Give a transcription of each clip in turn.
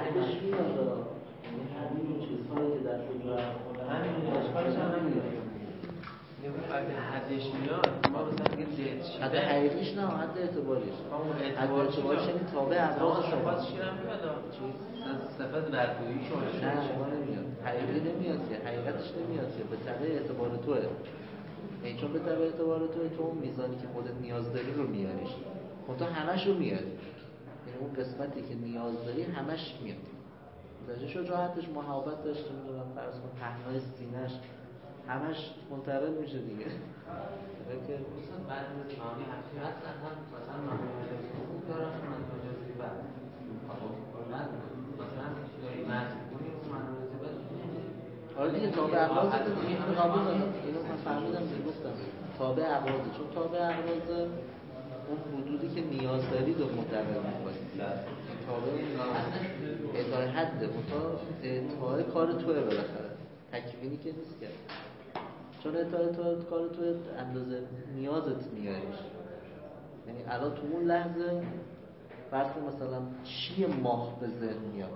حدش میاد یعنی همین چیزهایی که در شجاعت خونه همین اشکالش هم نمیاد وقتی حدش میاد ما مثلا دیگه زیاد شده حد حقیقیش نه حد اعتباریش حد اعتباریش یعنی تابع اغراض شما چیزی نمیاد صفت بردویی شما شما نمیاد حقیقی نمیاد که حقیقتش نمیاد که به طبع اعتبار توه یعنی چون به طبع اعتبار توه تو اون میزانی که خودت نیاز داری رو میاریش تو همش رو میاری یعنی اون قسمتی که نیاز داری همش میاد درجه شجاعتش محبت داشت میدونم فرض کن پهنای سینه‌اش همش منتقل میشه دیگه که مثلا بعد از نامی حقیقت هم مثلا نامی مجازی خوب دارم من مجازی بعد من مثلا داری مجبوری اون من مجازی بعد آره دیگه تابع اغراض دیگه اینو قبول دارم اینو من فهمیدم دیگه گفتم تابع اغراض چون تابع اغراض اون حدودی که نیاز داری رو منتقل می‌کنی تابع اون اطاع حده اطاع کار توه بالاخره تکوینی که نیست که چون اطاع کار توی اندازه نیازت میاریش یعنی الان تو اون لحظه فرض کن مثلا چی ماه به ذهن میاد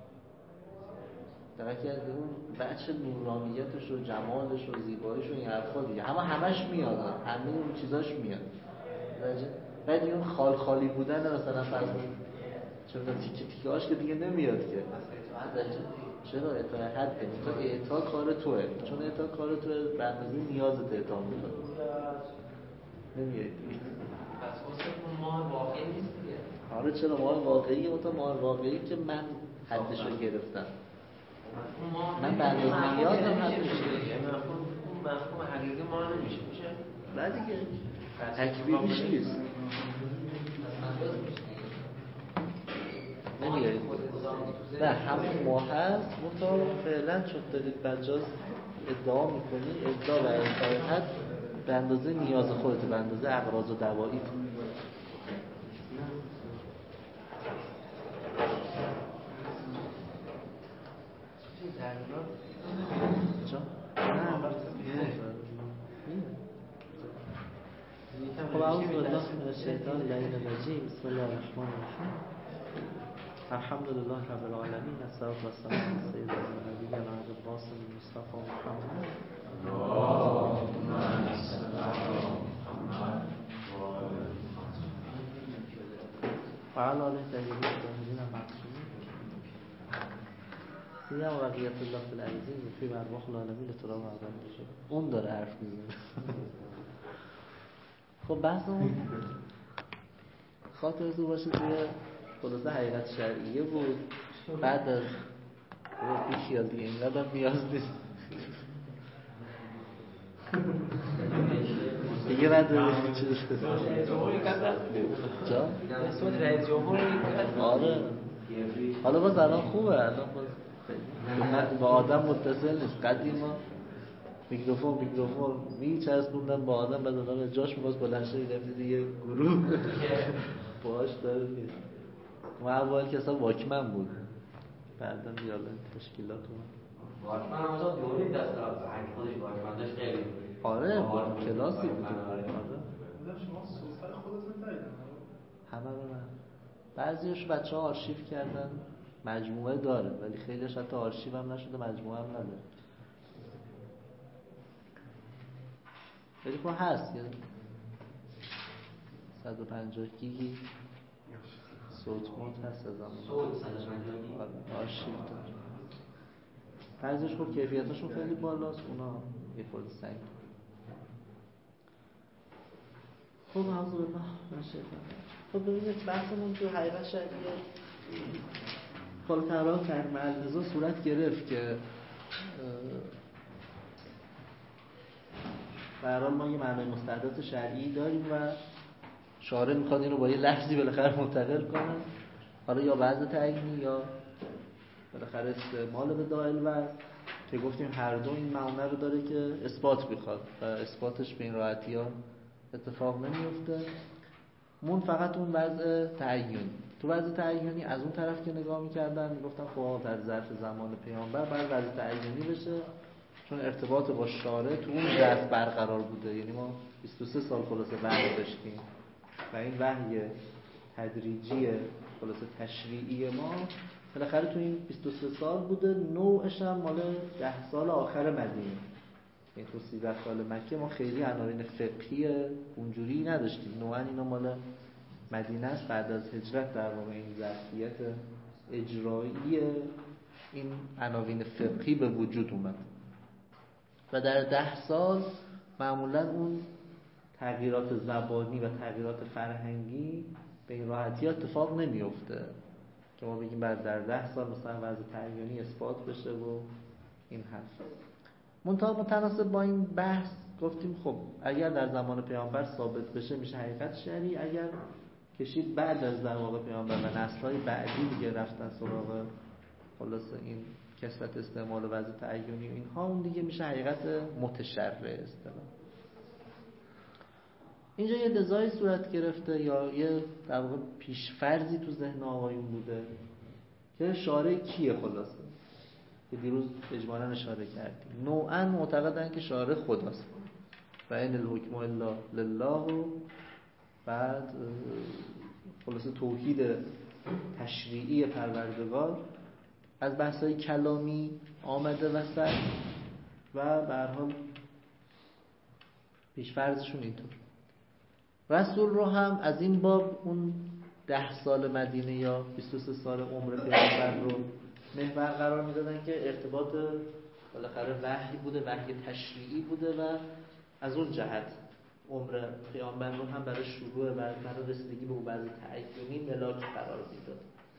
در حقیقت اون بچه نورانیتش و جمالش و زیباییش و این حرفا دیگه همش میاد همه اون چیزاش میاد بعد اون خالی بودن مثلا فرض کن چون تیکه هاش که دیگه نمیاد که چرا اطاع حد کنی؟ تو اعطا کار توه چون اعطا کار توه به اندازه نیازت اعطا میکنه نمیاد پس واسه اون ماه واقعی نیست دیگه آره چرا ماه واقعیه ماه واقعی که من حدشو گرفتم من به اندازه نیازم حدش یعنی مفهوم حقیقی ما نمیشه میشه نه دیگه تکوینیش نیست نمیارید نه همون ماه هست منطقه فعلا چون دارید بجاز ادعا میکنید ادعا و ادعا حد به اندازه نیاز خودت به اندازه اغراض و دواییت خب اعوذ بالله من الشیطان اللعین الرجیم بسم الله الرحمن الرحیم الحمدلله رب العالمین الصلاة والسلام علی سیدنا و نبینا ابی القاسم مصطفی محمد و علی آله طیبین الطاهرین المعصومین سیما بقیت الله فی الارضین فی ارواح العالمین لترا و اون داره حرف میزنه خب بحثمون خاطرتون باشه توی خلاصه حقیقت شرعیه بود بعد از بیخیال دیگه اینقدر هم نیاز نیست دیگه نداره چیز جا؟ رئیس جمهور آره حالا باز الان خوبه الان باز با آدم متصل نیست قدیما میکروفون میچسبوندن با آدم بعد آدم جاش میباز بلنشه میرفت یه گروه باهاش داره نیست ما اول که اصلا واکمن بود بعدا بیالن تشکیلات واکمن همونجا دوری دست دارم هنگی خودش واکمن داشت خیلی آره کلاسی بود شما سلطه خودتون دارید همه رو نه بعضیش بچه ها آرشیو کردن مجموعه داره ولی خیلیش حتی آرشیو هم نشده مجموعه هم نداره ولی خب هست یه 150 گیگی صوت مود هست از صوت 150 گیگ آرشیو داره بعضیش خب کیفیتاشون خیلی بالاست اونا یه خورده سنگ خب اعوذ بالله من الشیطان خب ببینید بحثمون تو حقیقت شرعیه خالقرا در معلزا صورت گرفت که برحال ما یه معنی مستعدات شرعی داریم و شارع میخواد این رو با یه لفظی بالاخره منتقل کنه حالا یا بعض تعیینی یا بالاخره استعمال به دائل و که گفتیم هر دو این معنی رو داره که اثبات میخواد و اثباتش به این راحتی ها اتفاق نمیفته مون فقط اون وضع تعیینی تو وضع تعیینی از اون طرف که نگاه میکردن میگفتن خب در ظرف زمان پیامبر باید وضع تعیینی بشه چون ارتباط با شارع تو اون ظرف برقرار بوده یعنی ما 23 سال خلاصه وحی داشتیم و این وحی تدریجی خلاصه تشریعی ما بالاخره تو این 23 سال بوده. نوعش هم مال 10 سال آخر مدینه. این تو 13 سال مکه ما خیلی عناوین فقهی اونجوری نداشتیم. نوعا اینا مال مدینه است. بعد از هجرت در واقع این ظرفیت اجرایی این عناوین فقهی به وجود اومد و در 10 سال معمولا اون تغییرات زبانی و تغییرات فرهنگی به این راحتی اتفاق نمیفته که ما بگیم بعد در 10 سال مثلا وضع تعیینی اثبات بشه و این حرف. منتها متناسب با این بحث گفتیم خب اگر در زمان پیامبر ثابت بشه میشه حقیقت شرعی، اگر کشید بعد از در واقع پیامبر و نسل‌های بعدی دیگه رفتن سراغ خلاصه این کثرت استعمال وضع تعیینی و اینها، اون دیگه میشه حقیقت متشرع اصطلاح. اینجا یه دزای صورت گرفته یا یه در واقع پیشفرضی تو ذهن آقایون بوده که شارع کیه خلاصه که دیروز اجمالاً اشاره کردیم. نوعاً معتقدن که شارع خداست و این الحکم الا لله و بعد خلاصه توحید تشریعی پروردگار از بحث‌های کلامی آمده وسط و به هر حال پیش‌فرضشون اینطور. رسول رو هم از این باب اون 10 سال مدینه یا 23 سال عمر پیامبر رو محور قرار میدادن که ارتباط بالاخره وحی بوده، وحی تشریعی بوده و از اون جهت عمر پیامبر رو هم برای شروع و برای رسیدگی به اون وضع تعیینی ملاک قرار میداد.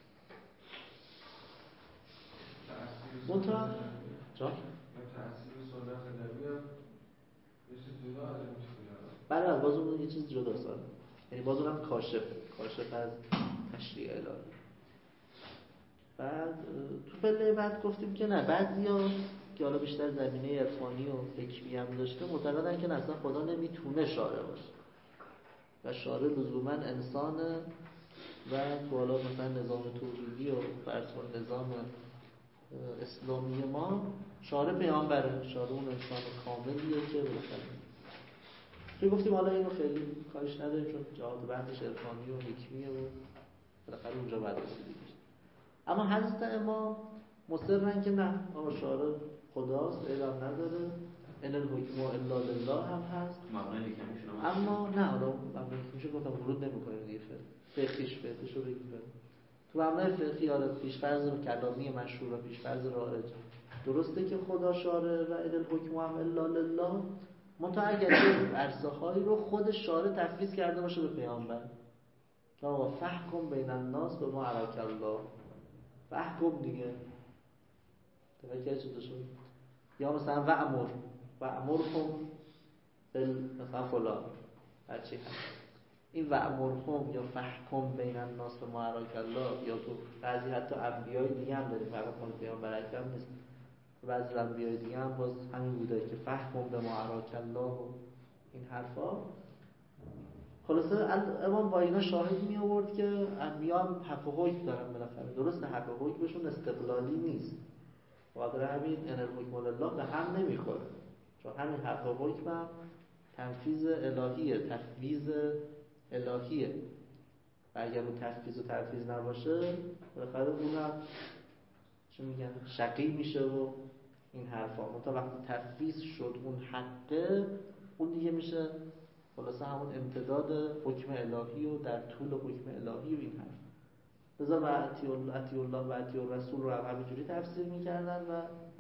منتها جا؟ تأثیر سنت نبی هم یه چیز جدا از این چیزی بله باز اون یه چیز جدا ساله، یعنی باز اونم کاشف از تشریع الهی. بعد تو پله بعد گفتیم که نه، بعضیا که حالا بیشتر زمینه عرفانی و حکمی هم داشته معتقدن که اصلا خدا نمیتونه شارع باشه و شارع لزوما انسانه و تو حالا مثلا نظام توحیدی و فرض کن نظام اسلامی ما شارع پیامبره، شارع اون انسان کاملیه که بالاخره که گفتیم حالا اینو خیلی کارش نداریم چون جهات بحثش عرفانی و حکمیه و بالاخره اونجا باید رسیدگی. اما حضرت امام مصرن که نه، آقا شارع خداست، اعلام نداره، ان الحکم الا لله هم هست. اما نه حالا مبنای میشه گفتم ورود نمی‌کنه دیگه، فقهیش فقهشو بگیم. تو مبنای فقهی حالا پیش‌فرض کلامی مشهور و پیش‌فرض رایج درسته که خدا شارع و ان الحکم الا لله، منتها اگر این عرصه‌هایی رو خود شارع تفویض کرده باشه به پیامبر که آقا فحکم بین الناس بما اراک الله، فحکم دیگه توجه چه شد، یا مثلا وامرهم مثلا فلان هرچی هست، این وامرهم یا فحکم بین الناس بما اراک الله، یا تو بعضی حتی انبیای دیگه هم داریم، فقط مال پیامبر اکرم نیست، بعضی انبیای دیگه هم باز همین بوده که فحکم بما اراک الله و این حرفا. خلاصه امام با اینا شاهد می آورد که انبیا هم حق و حکم دارن، بالاخره درست حق و حکمشون استقلالی نیست، بخاطر همین ان الحکم لله به هم نمیخوره، چون همین حق و حکم هم تنفیذ الهیه، تفویض الهیه و اگر اون تفویض و تنفیذ نباشه بالاخره اونم چه میگن شقی میشه و این حرفا. منتها وقتی تفویض شد اون حقه، اون دیگه میشه خلاصه همون امتداد حکم الهی و در طول حکم الهی و این حرف. لذا و اطیع الله و اطیع الرسول رو همینجوری تفسیر میکردن. و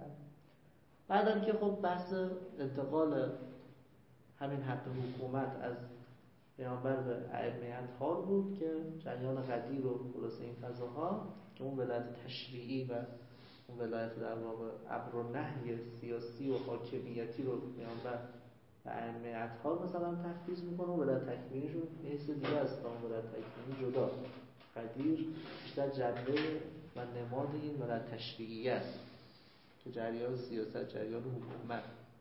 بعدم که خب بحث انتقال همین حق حکومت از پیامبر به ائمه اطهار بود که جریان قدیر و خلاصه این فضاها که اون ولایت تشریعی و اون ولایت در واقع امر و نهی سیاسی و حاکمیتی رو پیامبر و ائمه اطهار مثلا تفویض میکنه و ولایت تکوینیشون یه چیز دیگه است، اون ولایت تکوینی جدا، قدیر بیشتر جنبه و نماد این ولایت تشریعی است که جریان سیاست، جریان حکومت،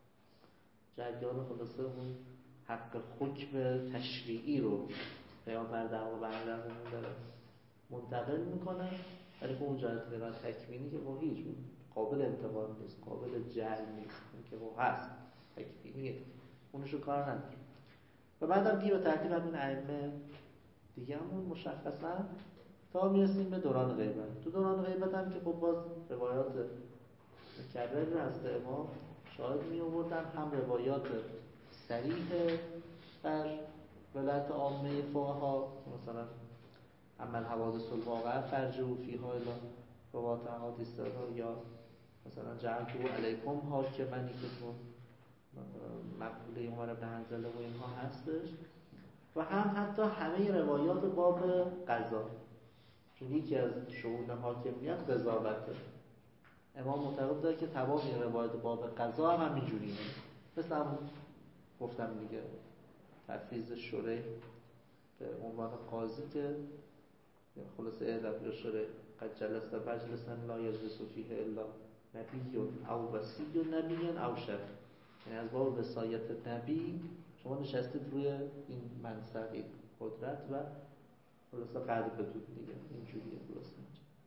جریان خلاصه اون حق حکم تشریعی رو پیامبر در واقع برادرمون داره منتقل میکنه، ولی اون جهت ولایت تکوینی که با هیچ قابل انتقال نیست، قابل جعل نیست، اون که با هست تکوینیه، اونشو کار نداره. و بعدم دیگه به ترتیب همین ائمه دیگه همون مشخصا تا میرسیم به دوران غیبت. تو دوران غیبت هم که خب باز روایات مکرر هست امام شاهد می آوردن، هم روایات صریح بر ولایت عامه فقها، مثلا اما الحوادث الواقعه فرجعوا فیها الی روات احادیث یا مثلا جعلته علیکم حاکما که مقوله عمر بن حنظله و اینها هستش، و هم حتی همه روایات باب قضا، چون یکی از شؤون حاکمیت قضاوته. امام معتقد داره که تمام این روایات باب قضا هم همینجوریه، مثل همون گفتم دیگه تفویض شریح به عنوان قاضی که خلاصه اعلام شریح قد جلست مجلسا لا یجلس فیه الا نبی او وصی نبی او شفیع، یعنی از باب وصایت نبی شما نشستید روی این منصب قدرت و خلاصه قدر بدون دیگه، اینجوریه خلاصه.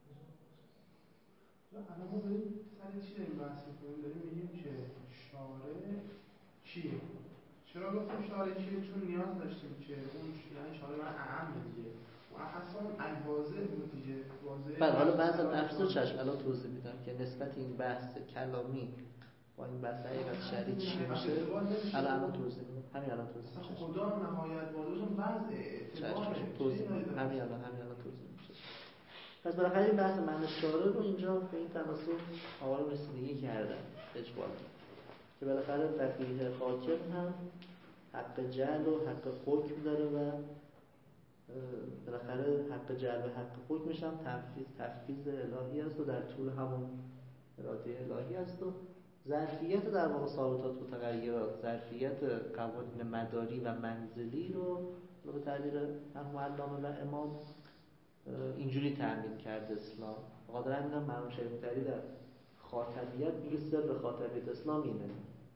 الان ما داریم سر چی داریم بحث می‌کنیم؟ داریم میگیم که شارع چیه؟ چرا گفتیم شارع چیه؟ چون نیاز داشتیم که اون یعنی شارع من اعم دیگه و اصلا الواضح بود دیگه، واضحه. بله حالا بعضی تفسیر چشم الان توضیح میدم که نسبت این بحث کلامی با این بحث حقیقت شرعی چی میشه. الان توضیح میدم، همین الان توضیح میشه. خدا نهایت بالاشون وضع اعتباره همین الان توضیح میشه. پس بالاخره این بحث معنی شارع رو اینجا به این تناسب آقایون رسیدگی کردن اجمالا که بالاخره فقیه حاکم هم حق جعل و حق حکم داره و بالاخره حق جعل و حق حکمش هم تفویض الهی است و در طول همون اراده الهی است و ظرفیت در واقع ثابتات متغیرات، ظرفیت قوانین مداری و منزلی رو به تعبیر مرحوم علامه و امام اینجوری تأمین کرده اسلام. قادر همینم مرحوم شیخ طری در خاتمیت میگه سر خاتمیت اسلام اینه،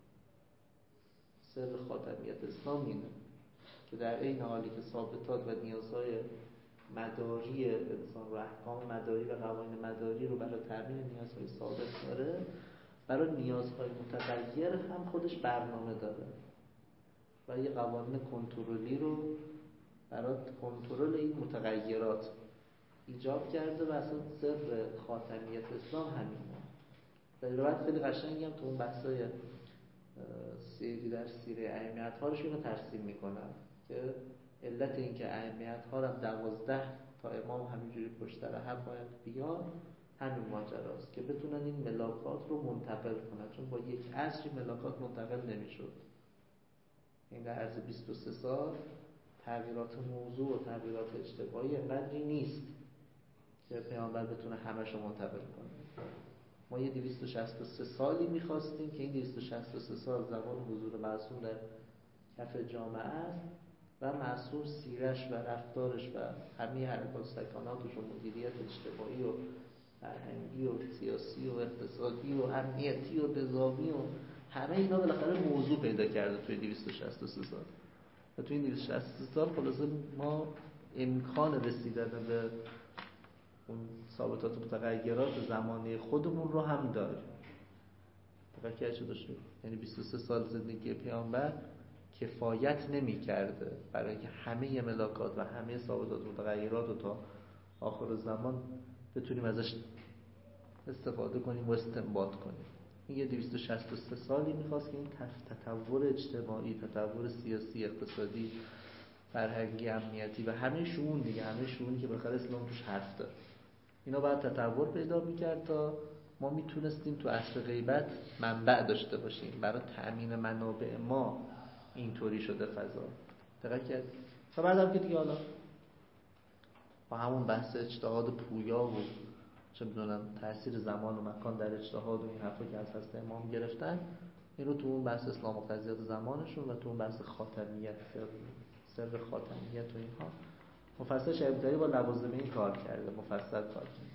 سر خاتمیت اسلام اینه که در این حالی که ثابتات و نیازهای مداری انسان و احکام مداری و قوانین مداری رو برای تامین نیازهای ثابت داره، برای نیازهای متغیر هم خودش برنامه داره و یه قوانین کنترلی رو برای کنترل این متغیرات ایجاد کرده و اصلا سر خاتمیت اسلام همینه. در روایت خیلی قشنگی هم تو اون بحثای سیری در سیره ائمه ها رو ترسیم میکنن که علت این که ائمه ها رو 12 تا امام همینجوری پشت سر هم باید بیان همین ماجراست که بتونن این ملاکات رو منتقل کنن، چون با یک عصری ملاکات منتقل نمیشد. این در عرض 23 سال تغییرات موضوع و تغییرات اجتماعی انقدری نیست که پیامبر بتونه همه رو منتقل کنه. ما یه 263 سالی میخواستیم که این 263 سال زمان حضور معصوم در کف جامعه است و معصوم سیرش و رفتارش و همه حرکات سکناتش و مدیریت اجتماعی و فرهنگی و سیاسی و اقتصادی و امنیتی و نظامی و همه اینا بالاخره موضوع پیدا کرده توی 263 سال و توی این 263 سال خلاصه ما امکان رسیدن به اون ثابتات متغیرات زمانی خودمون رو هم داریم. دقیقه شده شد. یعنی 23 سال زندگی پیامبر کفایت نمی کرده برای که همه ملاکات و همه ثابتات متغیرات رو تا آخر زمان بتونیم ازش استفاده کنیم و استنباط کنیم. این یه 263 سالی میخواست که این تطور اجتماعی، تطور سیاسی، اقتصادی، فرهنگی، امنیتی و همه شؤون دیگه، همه شؤونی که بالاخره اسلام توش حرف داره، اینا باید تطور پیدا میکرد تا ما میتونستیم تو عصر غیبت منبع داشته باشیم. برای تأمین منابع ما اینطوری شده فضا. دقیق کرد. تا بعدم که دیگه حالا با همون بحث اجتهاد پویا و چه میدونم تأثیر زمان و مکان در اجتهاد و این حرفا که از حضرت امام گرفتن، این رو تو اون بحث اسلام و قضیات زمانشون و تو اون بحث خاتمیت، سر خاتمیت و اینها مفصل شیخ طری با لوازم این کار کرده، مفصل کار کرده.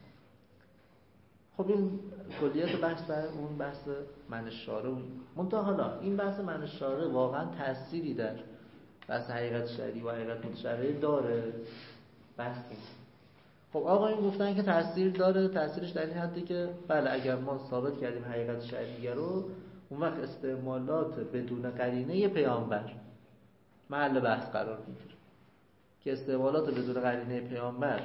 خب این کلیت بحث بر اون بحث من شارع و منتها حالا این بحث من شارع واقعا تأثیری در بحث حقیقت شرعی و حقیقت متشرعی داره؟ بحث این. خب آقایون گفتن که تأثیر داره. تأثیرش در این حدی که بله اگر ما ثابت کردیم حقیقت شرعی رو، اون وقت استعمالات بدون قرینه پیامبر محل بحث قرار میگیره که استعمالات بدون قرینه پیامبر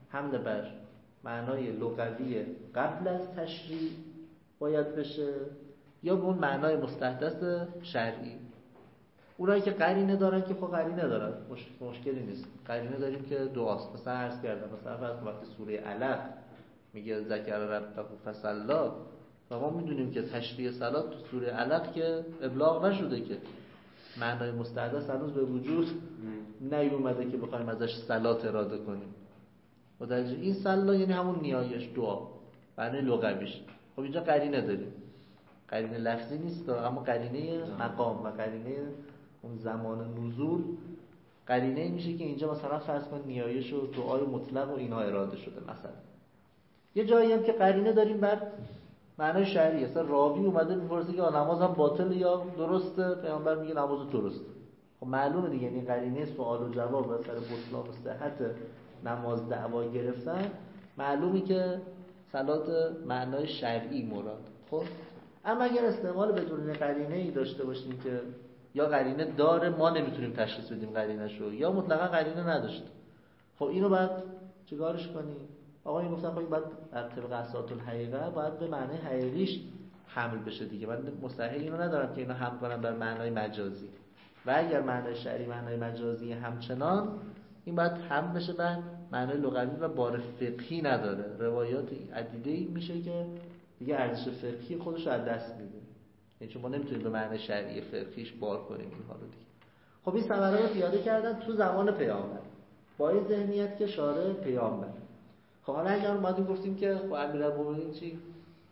حمل بر معنای لغوی قبل از تشریع باید بشه یا به اون معنای مستحدث شرعی. اونایی که قرینه دارن که خب قرینه دارن مشکلی نیست. قرینه داریم که دعاست. مثلا عرض کردم مثلا وقتی سوره علق میگه ذکر ربه فصلا و ما میدونیم که تشریع صلات تو سوره علق که ابلاغ نشده، که معنای مستحدث هنوز به وجود نیومده که بخوایم ازش صلات اراده کنیم. متوجه این صلا یعنی همون نیایش دعا معنی لغویش. خب اینجا قرینه داریم، قرینه لفظی نیست اما قرینه مقام و قرینه اون زمان نزول قرینه میشه که اینجا مثلا فرض کن نیایش و دعای مطلق و اینها اراده شده. مثلا یه جایی هم که قرینه داریم بر معنای شرعی، مثلا راوی اومده میپرسه که نماز هم باطل یا درسته، پیامبر میگه نماز درسته. خب معلومه دیگه، یعنی قرینه سوال و جواب و سر بطلان و صحت نماز دعوا گرفتن، معلومه که صلات معنای شرعی مراد. خب اما اگر استعمال بدون قرینه ای داشته باشیم که یا قرینه داره ما نمیتونیم تشخیص بدیم قرینه‌شو یا مطلقاً قرینه نداشته، خب اینو باید چیکارش کنیم؟ آقا این گفتن خب این باید در طبق اساس الحقیقه باید به معنای حقیقیش حمل بشه دیگه. من مستحیل اینو ندارم که اینو حمل کنم بر معنای مجازی، و اگر معنای شرعی معنای مجازی همچنان این باید حمل بشه بر معنای لغوی و بار فقهی نداره. روایات عدیده‌ای میشه که دیگه ارزش فقهی خودش رو از دست میده، یعنی چون ما نمیتونیم به معنای شرعی فقهیش بار کنیم اینها رو دیگه. خب این ثمره رو پیاده کردن تو زمان پیامبر با این ذهنیت که شارع پیامبر. خب حالا اگر اومدیم گفتیم که خب امیرالمومنین چی؟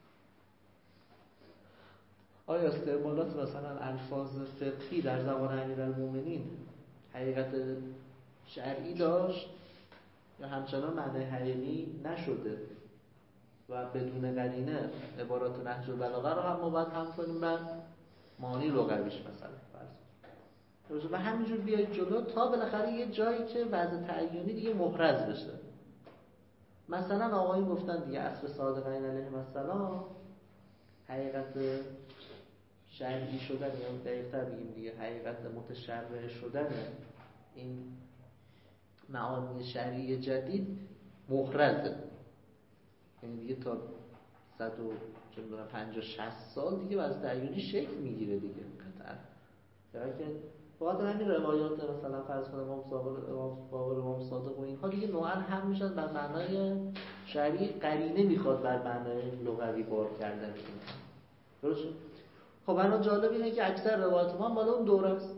آیا استعمالات مثلا الفاظ فقهی در زمان امیرالمومنین حقیقت شرعی داشت یا همچنان معنای حقیقی نشده و بدون قرینه عبارات نهج البلاغه رو هم ما باید هم کنیم بر معانی لغویش مثلا فرض و همینجور بیاید جلو تا بالاخره یه جایی که وضع تعیینی دیگه محرز بشه. مثلا آقایون گفتن دیگه عصر صادقین علیهم السلام حقیقت شرعی شدن یا دقیق‌تر بگیم دیگه حقیقت متشرع شدن این معانی شرعی جدید محرزه، یعنی دیگه تا 150-60 سال دیگه وضع تعیینی شکل میگیره دیگه قطعا. درسته که بعد همین روایات مثلا فرض کنم امام باقر امام صادق و اینها دیگه نوعا هم میشن بر معنای شرعی، قرینه میخواد بر معنای لغوی بار کردن کنه. درست؟ خب الان جالب اینه که اکثر روایات ما مال اون دوره است،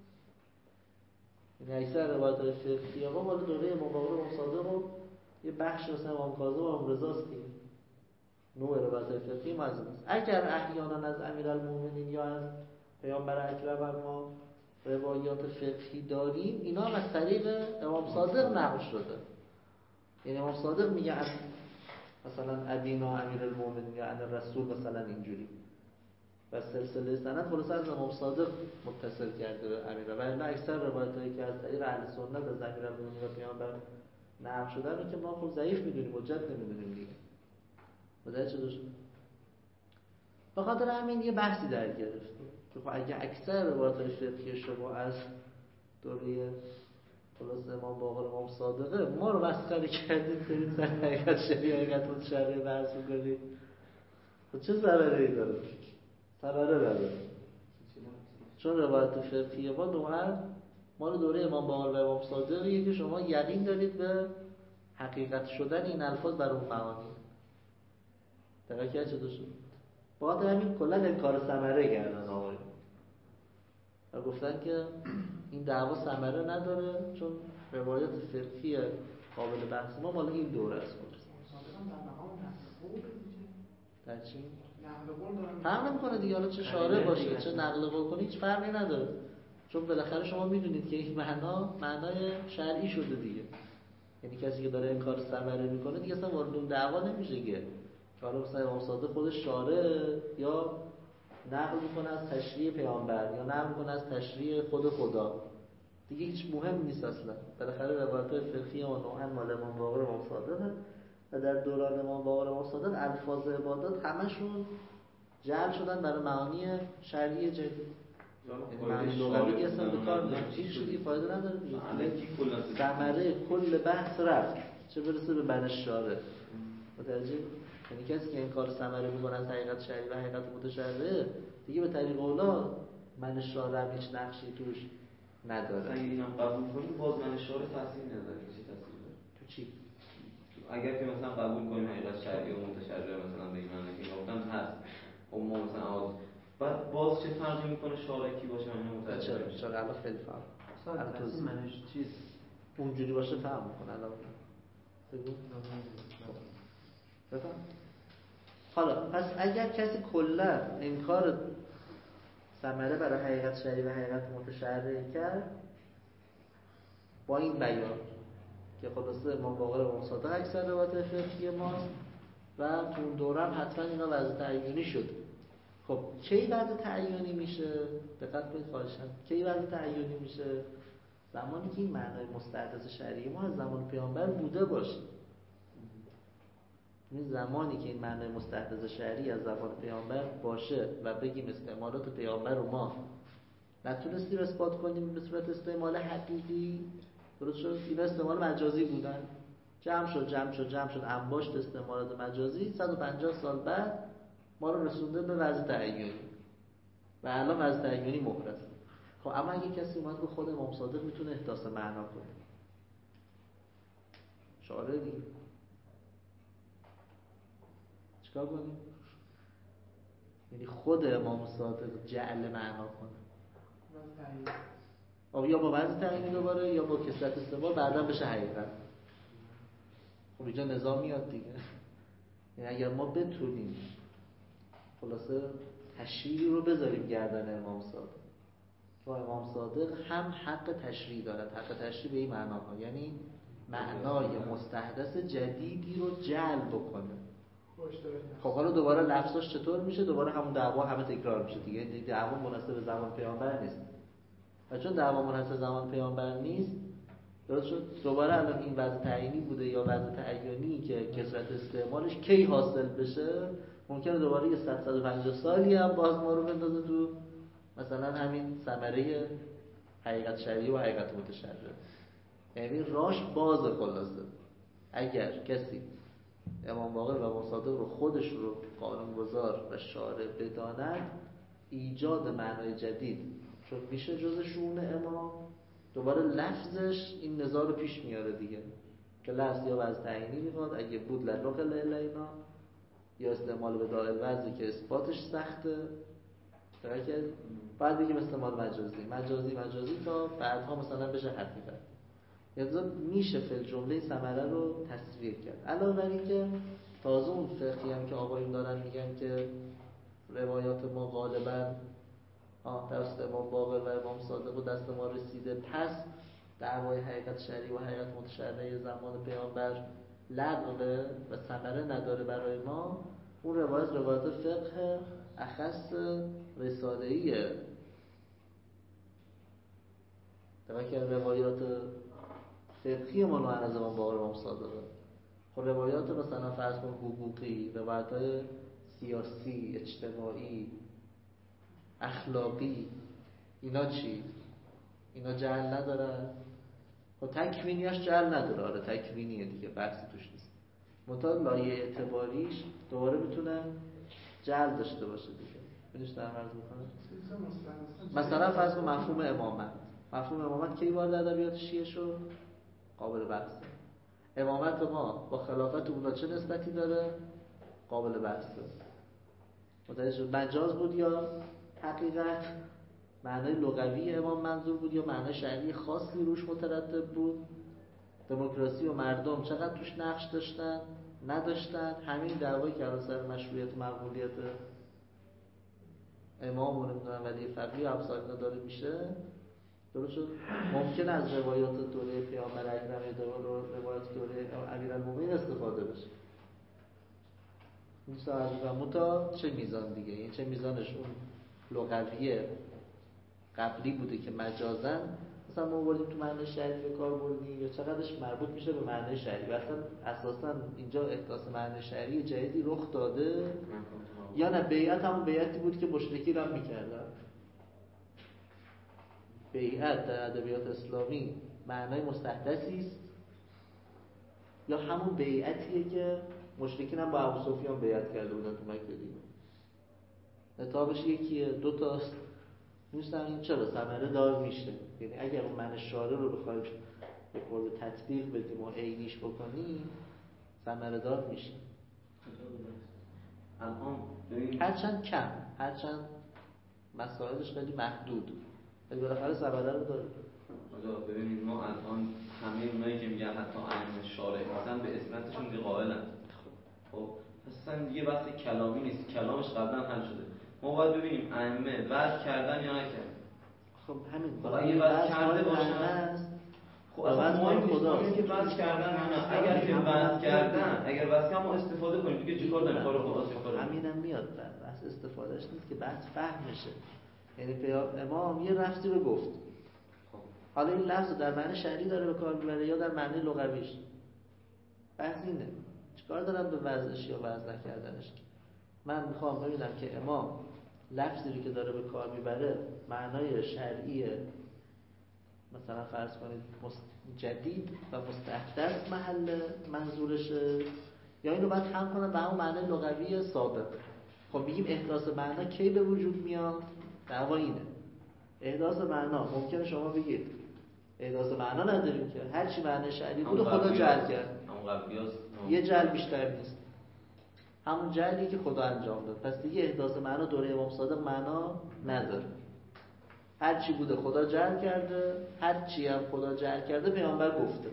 یعنی اکثر روایات فقهی ما مال دوره امام باقر امام صادق و یه بخش مثلا امام کاظم و امام رضا است دیگه. نوع روایات فقهی ما از ایناست. اگر احیانا از امیرالمومنین یا از پیامبر اکرم ما روایات فقهی داریم، اینا هم از طریق امام صادق نقل شده. یعنی امام صادق میگه از مثلا ابینا امیرالمومنین یا ان رسول مثلا اینجوری و سلسله سند خلاص از امام صادق متصل کرده به امیر. و الا اکثر روایاتی که از طریق اهل سنت از امیرالمومنین و پیامبر نقل شده رو که ما خب ضعیف میدونیم، حجت نمیدونیم دیگه. متوجه شدید؟ به خاطر همین یه بحثی در گرفت که خب اگه اکثر روایات فقهی شما از دوره خلاص امام باقر امام صادقه ما رو مسخره کردید دارید سر حقیقت شرعی حقیقت متشرع بحث می‌کنید، خب چه ضرری داره؟ ضرری نداره، چون روایات فقهی ما نوعا مال دوره امام باقر و امام صادقیه که شما یقین دارید به حقیقت شدن این الفاظ بر اون معانی. دقیقاً چه دوست با همین کلا انکار ثمره کردن آقایون و گفتن که این دعوا ثمره نداره چون روایات فقهی قابل بحث ما مال این دوره است. در چی؟ فرق نمی‌کنه دیگه، حالا چه شارع باشه چه نقل قول کنه هیچ فرقی نداره، چون بالاخره شما میدونید که این معنای شرعی شده دیگه. یعنی کسی که داره انکار ثمره میکنه دیگه اصلا وارد اون دعوا نمیشه که حالا مثلا امام صادق خودش شارع یا نقل میکنه از تشریع پیامبر یا نقل میکنه از تشریع خود خدا، دیگه هیچ مهم نیست اصلا. بالاخره روایات فقهی و نوعا مال امام باقر امام صادق و در دوران امام باقر امام صادق الفاظ عبادات همشون جعل شدن برای معانی شرعی جدید. یعنی معنی لغوی اصلا به کار نمیاد، هیچ چیزی فایده نداره دیگه. ثمره کل بحث رفت. چه برسه به من شارع. متوجه؟ یعنی کسی که این کار ثمره میکنه از حقیقت شرعی و حقیقت متشرع دیگه به طریق اولا من شارع هیچ نقشی توش نداره. اگه اینم قبول کنیم باز من شارع تاثیر نداره. چی تاثیر داره؟ تو چی؟ اگر که مثلا قبول کنیم حقیقت شرعی و متشرع مثلا به این معنی که گفتن هست، خب ما مثلا بعد باز چه فرقی میکنه شارع کی باشه من متوجه چرا الان خیلی فرق. اصلا منش چیز اونجوری باشه فرق میکنه الان. بگو. بفهم. حالا پس اگر کسی کلا انکار ثمره برای حقیقت شرعی و حقیقت متشرع کرد با این بیان که خلاصه امام باقر و امام صادق اکثر روایات فقهی ماست و تو اون دوره هم حتما اینا وضع تعیینی شد. خب کی وضع تعیینی میشه؟ دقت کنید خواهشاً. کی وضع تعیینی میشه؟ زمانی که این معنای مستحدث شرعی ما از زمان پیامبر بوده باشه. این زمانی که این معنای مستحدث شرعی از زمان پیامبر باشه و بگیم استعمالات پیامبر رو ما نتونستیم اثبات کنیم به صورت استعمال حقیقی، درست شد؟ اینا استعمال مجازی بودن. جمع شد انباشت استعمالات مجازی 150 سال بعد ما رو رسونده به وضع تعیینی و الان وضع تعیینی مهر است. خب اما اگه کسی اومد که خود امام صادق میتونه احداث معنا کنه، شعاره دیگه چیکار کنیم؟ یعنی خود امام صادق جعل معنا کنه یا با وضع تعیینی دوباره یا با کثرت استعمال بعدا بشه حقیقت. خب اینجا نظام میاد دیگه. یعنی اگر ما بتونیم خلاصه تشریعی رو بذاریم گردن امام صادق، تو امام صادق هم حق تشریع دارد. حق تشریع به این معناها یعنی معنای مستحدث جدیدی رو جلب بکنه. خب حالا دوباره لفظش چطور میشه؟ دوباره همون دعوا همه تکرار میشه دیگه. دعوا مناسب زمان پیامبر نیست و چون دعوا مناسب زمان پیامبر نیست، درست شد دوباره الان این وضع تعیینی بوده یا وضع تعیینی که کثرت استعمالش کی حاصل بشه، ممکنه دوباره یه 150 سالی هم باز ما رو بندازه تو مثلا همین ثمره حقیقت شرعی و حقیقت متشرع. یعنی راش باز خلاصه. اگر کسی امام باقر و امام صادق رو خودش رو قانونگذار و شارع بداند، ایجاد معنای جدید چون میشه جز شؤون امام، دوباره لفظش این نزاع رو پیش میاره دیگه که لفظ یا وضع تعیینی میخواد اگه بود للوق لینا یا استعمال به دائل وضعی که اثباتش سخته، بعد بگیم استعمال مجازی تا بعدها مثلا بشه حقیقت. یعنی میشه فی الجمله ثمره رو تصویر کرد. علاوه بر این که تازه اون فقهی هم که آقایون دارن میگن که روایات ما غالبا دست امام باقر و امام صادق و دست ما رسیده، پس دعوای حقیقت شرعی و حقیقت متشرع زمان پیامبر لغوه و ثمره نداره برای ما. اون روایات فقه اخص رساله‌ایه. که روایات فقهی ما رو از امام باقر و امام صادقه. خب روایات مثلا فرض کن حقوقی، روایت‌های سیاسی، اجتماعی، اخلاقی، اینا چی؟ اینا جعل نداره؟ خب تکوینیش جعل نداره. آره تکوینیه دیگه، بحثی توش نیست. منتها لایه اعتباریش دوباره میتونه جعل داشته باشه دیگه. ببینیش در عرض میکنه. مثلا فرض کن مفهوم امامت کی وارد ادبیات شیعه شد؟ قابل بحثه. امامت ما با خلافت اونا چه نسبتی داره؟ قابل بحثه. متوجه شد؟ مجاز بود یا حقیقت؟ معنای لغوی امام منظور بود یا معنای شرعی خاصی روش مترتب بود؟ دموکراسی و مردم چقدر توش نقش داشتن؟ نداشتن؟ همین دعوایی که الان سر مشروعیت و مقبولیت امام و نمیدونم ولی فقیه و امثال اینا داره میشه. درست شد؟ ممکن از روایات دوره پیامبر اکرم یا روایات دوره امیرالمومنین استفاده بشه. این سوال تا چه میزان دیگه؟ این چه میزانش اون لغویه قبلی بوده که مجازن مثلا ما بردیم تو معنی شرعی به کار بردیم یا چقدرش مربوط میشه به معنی شرعی؟ اصلا اساسا اینجا احداث معنی شرعی جدیدی رخ داده یا نه بیعت همون بیعتی بود که مشرکی را میکردن؟ بیعت در ادبیات اسلامی معنای مستحدثی است یا همون بیعتیه که مشرکین هم با ابو سفیان بیعت کرده بودن تو مکه دیگه. نتابش یکیه، دو تاست. می‌دونم این چرا ثمره دار میشه. یعنی اگر اون من شارع رو بخوایم به قول تطبیق بدیم و عینیش بکنیم ثمره دار میشه. هرچند کم، هرچند مسائلش خیلی محدود، ولی بالاخره ثمره رو داره. ببینید ما الان همه اونایی که میگن حتی ائمه شارع مثلا به اسمتشون دیگه قائلن. خب اصلا دیگه بحث کلامی نیست، کلامش قبلا حل شده. ما باید ببینیم ائمه وعظ کردن یا نکردن. خب همین خب اگه وعظ کرده باشن خب اصلا مهم نیست که وعظ کردن یا نه. اگر که وعظ کردن، اگر وعظ کردن ما استفاده کنیم دیگه چیکار داریم؟ کار خداست یا کار همینم میاد. بحث استفادهش نیست که بحث فهمشه. یعنی امام یه لفظی رو گفت، حالا این لفظ در معنی شرعی داره به کار میبره یا در معنی لغویش. بحث اینه چیکار دارم به وضعش یا وضع نکردنش. من میخوام ببینم که امام لفظی رو که داره به کار میبره معنای شرعیه، مثلا فرض کنید جدید و مستحدث محل منظورشه، یا اینو باید هم کنم به همون معنی لغوی سابق. خب میگیم احداث معنا کی به وجود میاد؟ دعوا اینه. احداث معنا ممکنه شما بگید احداث معنا نداریم که هر چی معنی شرعی بود خدا جعل کرد. یه جعل بیشتر نیست، همون جعلی که خدا انجام داد. پس دیگه احداث معنا دوره امام صادق معنا نداره. هر چی بوده خدا جعل کرده، هر چی هم خدا جعل کرده پیامبر گفته.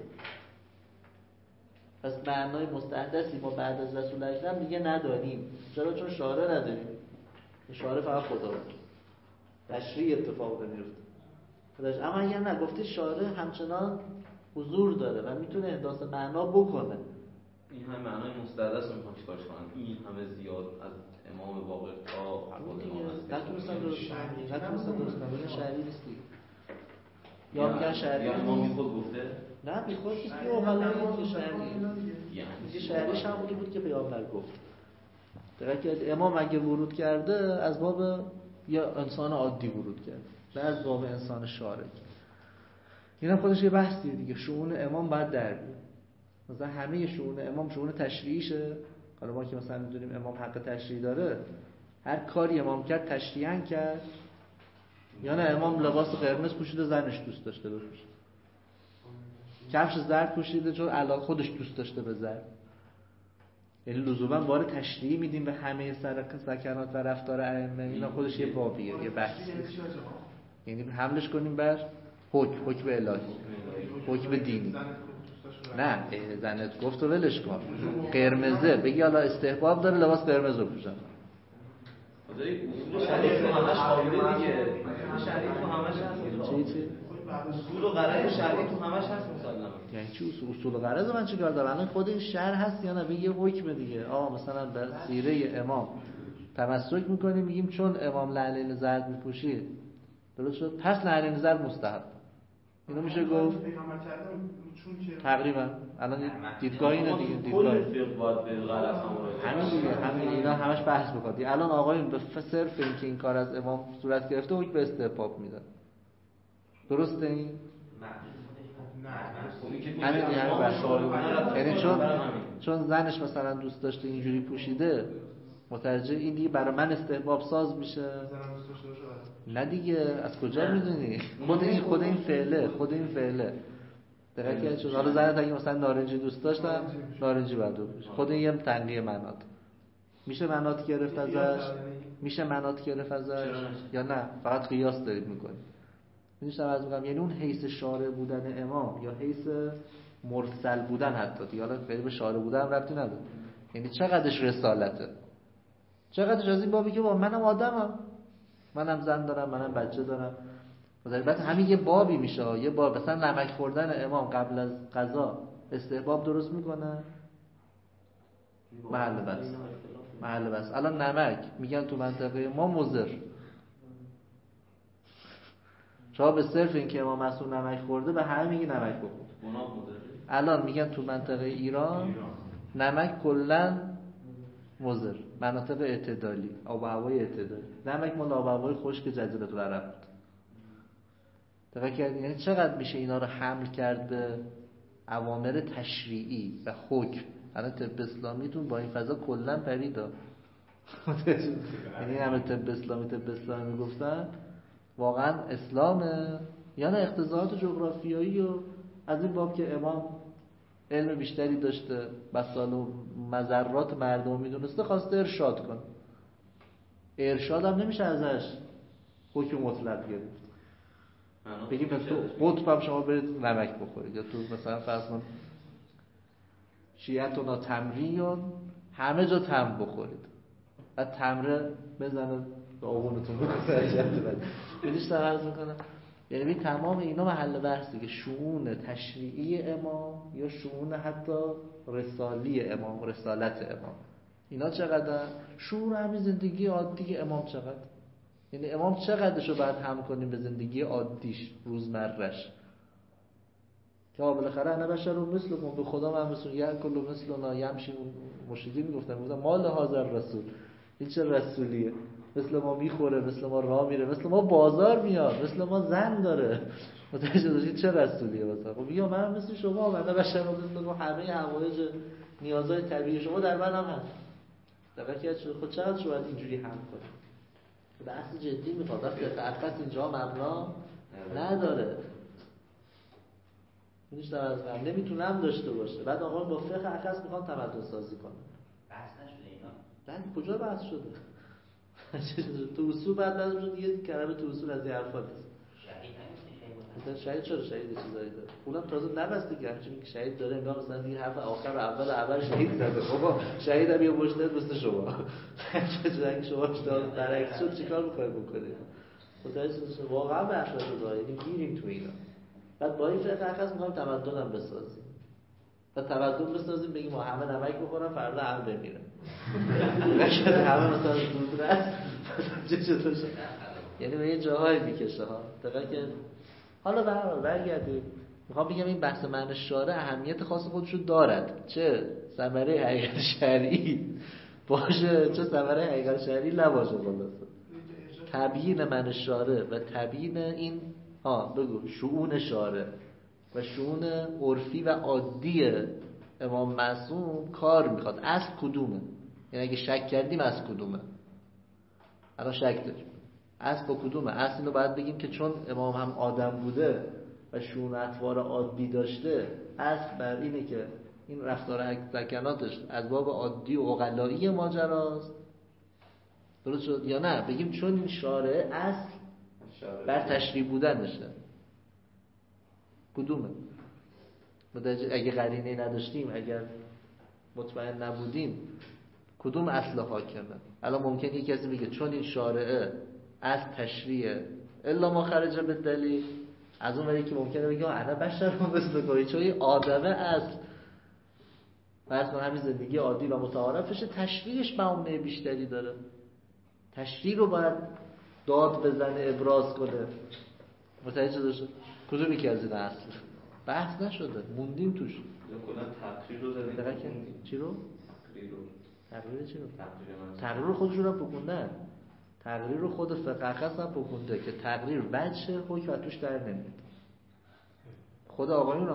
پس معنای مستحدثی ما بعد از رسول اکرم دیگه نداریم. چرا؟ چون شارع نداریم. شارع فقط خدا بود، تشریع اتفاق نمیفته. اما اگر نگفته شارع همچنان حضور داره و میتونه احداث معنا بکنه. این همه معنای مستحدث رو میخوام چیکارش کنم؟ این همه زیاد از امام باقر تا خود امام هست نتونستم درست کنم. شرعی نیست دیگه. یا میگن شرعی یا امام بی خود گفته؟ نه بی خود نیست که اوغلایی که شرعی یعنی شرعیش هم بوده بود که پیامبر گفت. درکه امام اگه ورود کرده از باب یا انسان عادی ورود کرد، نه از باب انسان شارع. اینا خودش یه بحثیه دیگه. شؤون امام باید در بیاد. مثلا همه شؤون امام شؤون تشریعیشه. حالا ما که مثلا میدونیم امام حق تشریع داره، هر کاری امام کرد تشریعاً کرد، یا نه امام لباس قرمز پوشیده زنش دوست داشته بپوشه، کفش زرد پوشیده چون علاوه خودش دوست داشته به زرد. یعنی لزوما بار تشریعی میدیم به همه سکنات و رفتار ائمه. اینا خودش یه بابیه، یه بحثیه. یعنی حملش کنیم بر حکم الهی، حکم دینی. نه زنت گفت و ولش کن. قرمزه بگی حالا استحباب داره لباس قرمز رو پوشن. شریف تو همش خوابیده دیگه. شریف تو همش هست. چی؟ اصول و غرض شریف تو همش هست مسلما. یعنی چی اصول و غرض من چیکار دارم؟ الان خود این شرع هست یا نه؟ بگی حکم دیگه. مثلا به سیره امام تمسک میکنیم، میگیم چون امام لعلین زرد میپوشید درست شد، پس لعلین زرد مستحب. اینو میشه گفت تقریبا. الان دیدگاه اینه دیگه. دیدگاه همین دیگه. همین اینا همش بحث می‌کنه. الان آقایون به صرف اینکه این کار از امام صورت گرفته حکم به استحباب میدن. درسته این؟ نه. همین دیگه همین بحث. یعنی چون زنش مثلا دوست داشته اینجوری پوشیده، متوجه این دیگه برای من استحباب ساز میشه. نه دیگه از کجا میدونی؟ خود این فعله درکه شد. حالا زنت اگه مثلا نارنجی دوست داشتم نارنجی باید بپوشه. خود این یه تنقیه منات. میشه منات گرفت ازش؟ یا نه فقط قیاس دارید میکنید؟ میدونم از میگم یعنی اون حیث شارع بودن امام یا حیث مرسل بودن حتی دیگه، حالا به شارع بودن ربطی نداره. یعنی چقدرش رسالته، چقدرش از این بابی که با منم آدمم، منم زن دارم، منم بچه دارم. بعد همین یه بابی میشه. یه باب مثلا نمک خوردن امام قبل از غذا استحباب درست میکنه. محل بس. الان نمک میگن تو منطقه ما مضر. شما به صرف این که امام معصوم نمک خورده به همه میگی نمک بخور. الان میگن تو منطقه ایران نمک کلا مضر. مناطق اعتدالی، آب و هوای اعتدالی. نمک مال آب و هوای خشک جزیره العرب بود. دقیق کردین؟ یعنی چقدر میشه اینا رو حمل کرد به اوامر تشریعی و حکم. الان طب اسلامیتون با این فضا کلا پریدا. یعنی همه طب اسلامی میگفتن واقعا اسلامه یا نه اقتضاعات جغرافیایی و از این باب که امام علم بیشتری داشته مسائل و مضرات مردم میدونسته خواسته ارشاد کنه. ارشاد هم نمیشه ازش حکم مطلق گرفت. بگیم تو قطب هم شما برید نمک بخورید، یا تو مثلا فرض کن شیعتونا تمریون همه جا تمر بخورید، بعد تمره بزنه به آغونتون بدیش در عرض میکنم. یعنی تمام اینا محل بحثی که شؤون تشریعی امام یا شؤون حتی رسالی امام، رسالت امام، اینا چقدر شؤون همین زندگی عادی امام چقدر، یعنی امام چقدرشو باید هم کنیم به زندگی عادیش روزمرش که بالاخره انا بشر مثلکم، به خدا من مثل یک کل مثلنا یمشی. مشرکین میگفتن مال حاضر رسول، این چه رسولیه؟ مثل ما میخوره، مثل ما راه میره، مثل ما بازار میاد، مثل ما زن داره. متوجه شدید چه رسولیه مثلا؟ خب بیا من مثل شما، من بشر مثلکم، همه حوایج نیازهای طبیعی شما در من هم هست. دقیقاً خود چقدر شو باید اینجوری هم کنیم؟ بحث جدی میخواد. فقط اینجا مبنا نداره. اینش در از من نمیتونم داشته باشه. بعد آقا با فقه اخص میخوان تمدن سازی کنه. بحث نشده اینا؟ نه کجا بحث شده؟ تو اصول بعد لازم دیگه کلمه تو اصول از این حرفا نیست. شهید چرا شهید چیزایی داره؟ اونم تازه نبسته که همچنین که شهید داره انگار مثلا این حرف آخر اول شهید زده. بابا شهید هم یه مجتهد مثل شما. چه شما برعکس شد چیکار می‌خواید بکنید؟ متوجه شدید واقعا بحث شده. یعنی گیریم تو اینا. بعد با این فقه اخص می‌خوایم تمدنم بسازیم. بعد تمدن بسازیم بگیم ما همه نمک بخورن فردا هم بمیرن. نشد همه مثلا دود رس. یعنی به یه جاهایی میکشه ها. دقیقاً که حالا به هر حال برگردیم. میخوام بگم این بحث معنی شارع اهمیت خاص خودشو دارد، چه ثمره حقیقت شرعی باشه چه ثمره حقیقت شرعی نباشه. خلاصه تبیین معنی شارع و تبیین این بگو شؤون شارع و شؤون عرفی و عادی امام معصوم کار میخواد. اصل کدومه؟ یعنی اگه شک کردیم از کدومه؟ الان شک داریم اصل با کدومه؟ اصل اینو باید بگیم که چون امام هم آدم بوده و شؤون اطوار عادی داشته، اصل بر اینه که این رفتار سکناتش از باب عادی و عقلایی ماجراست. درست شد یا نه؟ بگیم چون این شارع اصل بر تشریع بودنشه. کدومه؟ اگه قرینه نداشتیم، اگر مطمئن نبودیم، کدوم اصل حاکمه؟ الان ممکنه یک کسی بگه چون این شارعه از تشریعه الا ما خرج به دلیل، از اون ولی که ممکنه بگه انا بشر مثل گویی چون این آدمه اصل فرض کن همین زندگی عادی و متعارفشه، تشریعش معامله بیشتری داره، تشریع رو باید داد بزنه ابراز کنه. متوجه شدید؟ کدومی که از این اصل بحث نشده موندیم توش. کلا تقریر رو زدیم. چی رو؟ تقریر چی رو؟ تقریر رو خودشون هم پکوندن. تقریر رو خود فقه اخص هم پکونده که تقریر وجه حکم توش در نمیاد. خود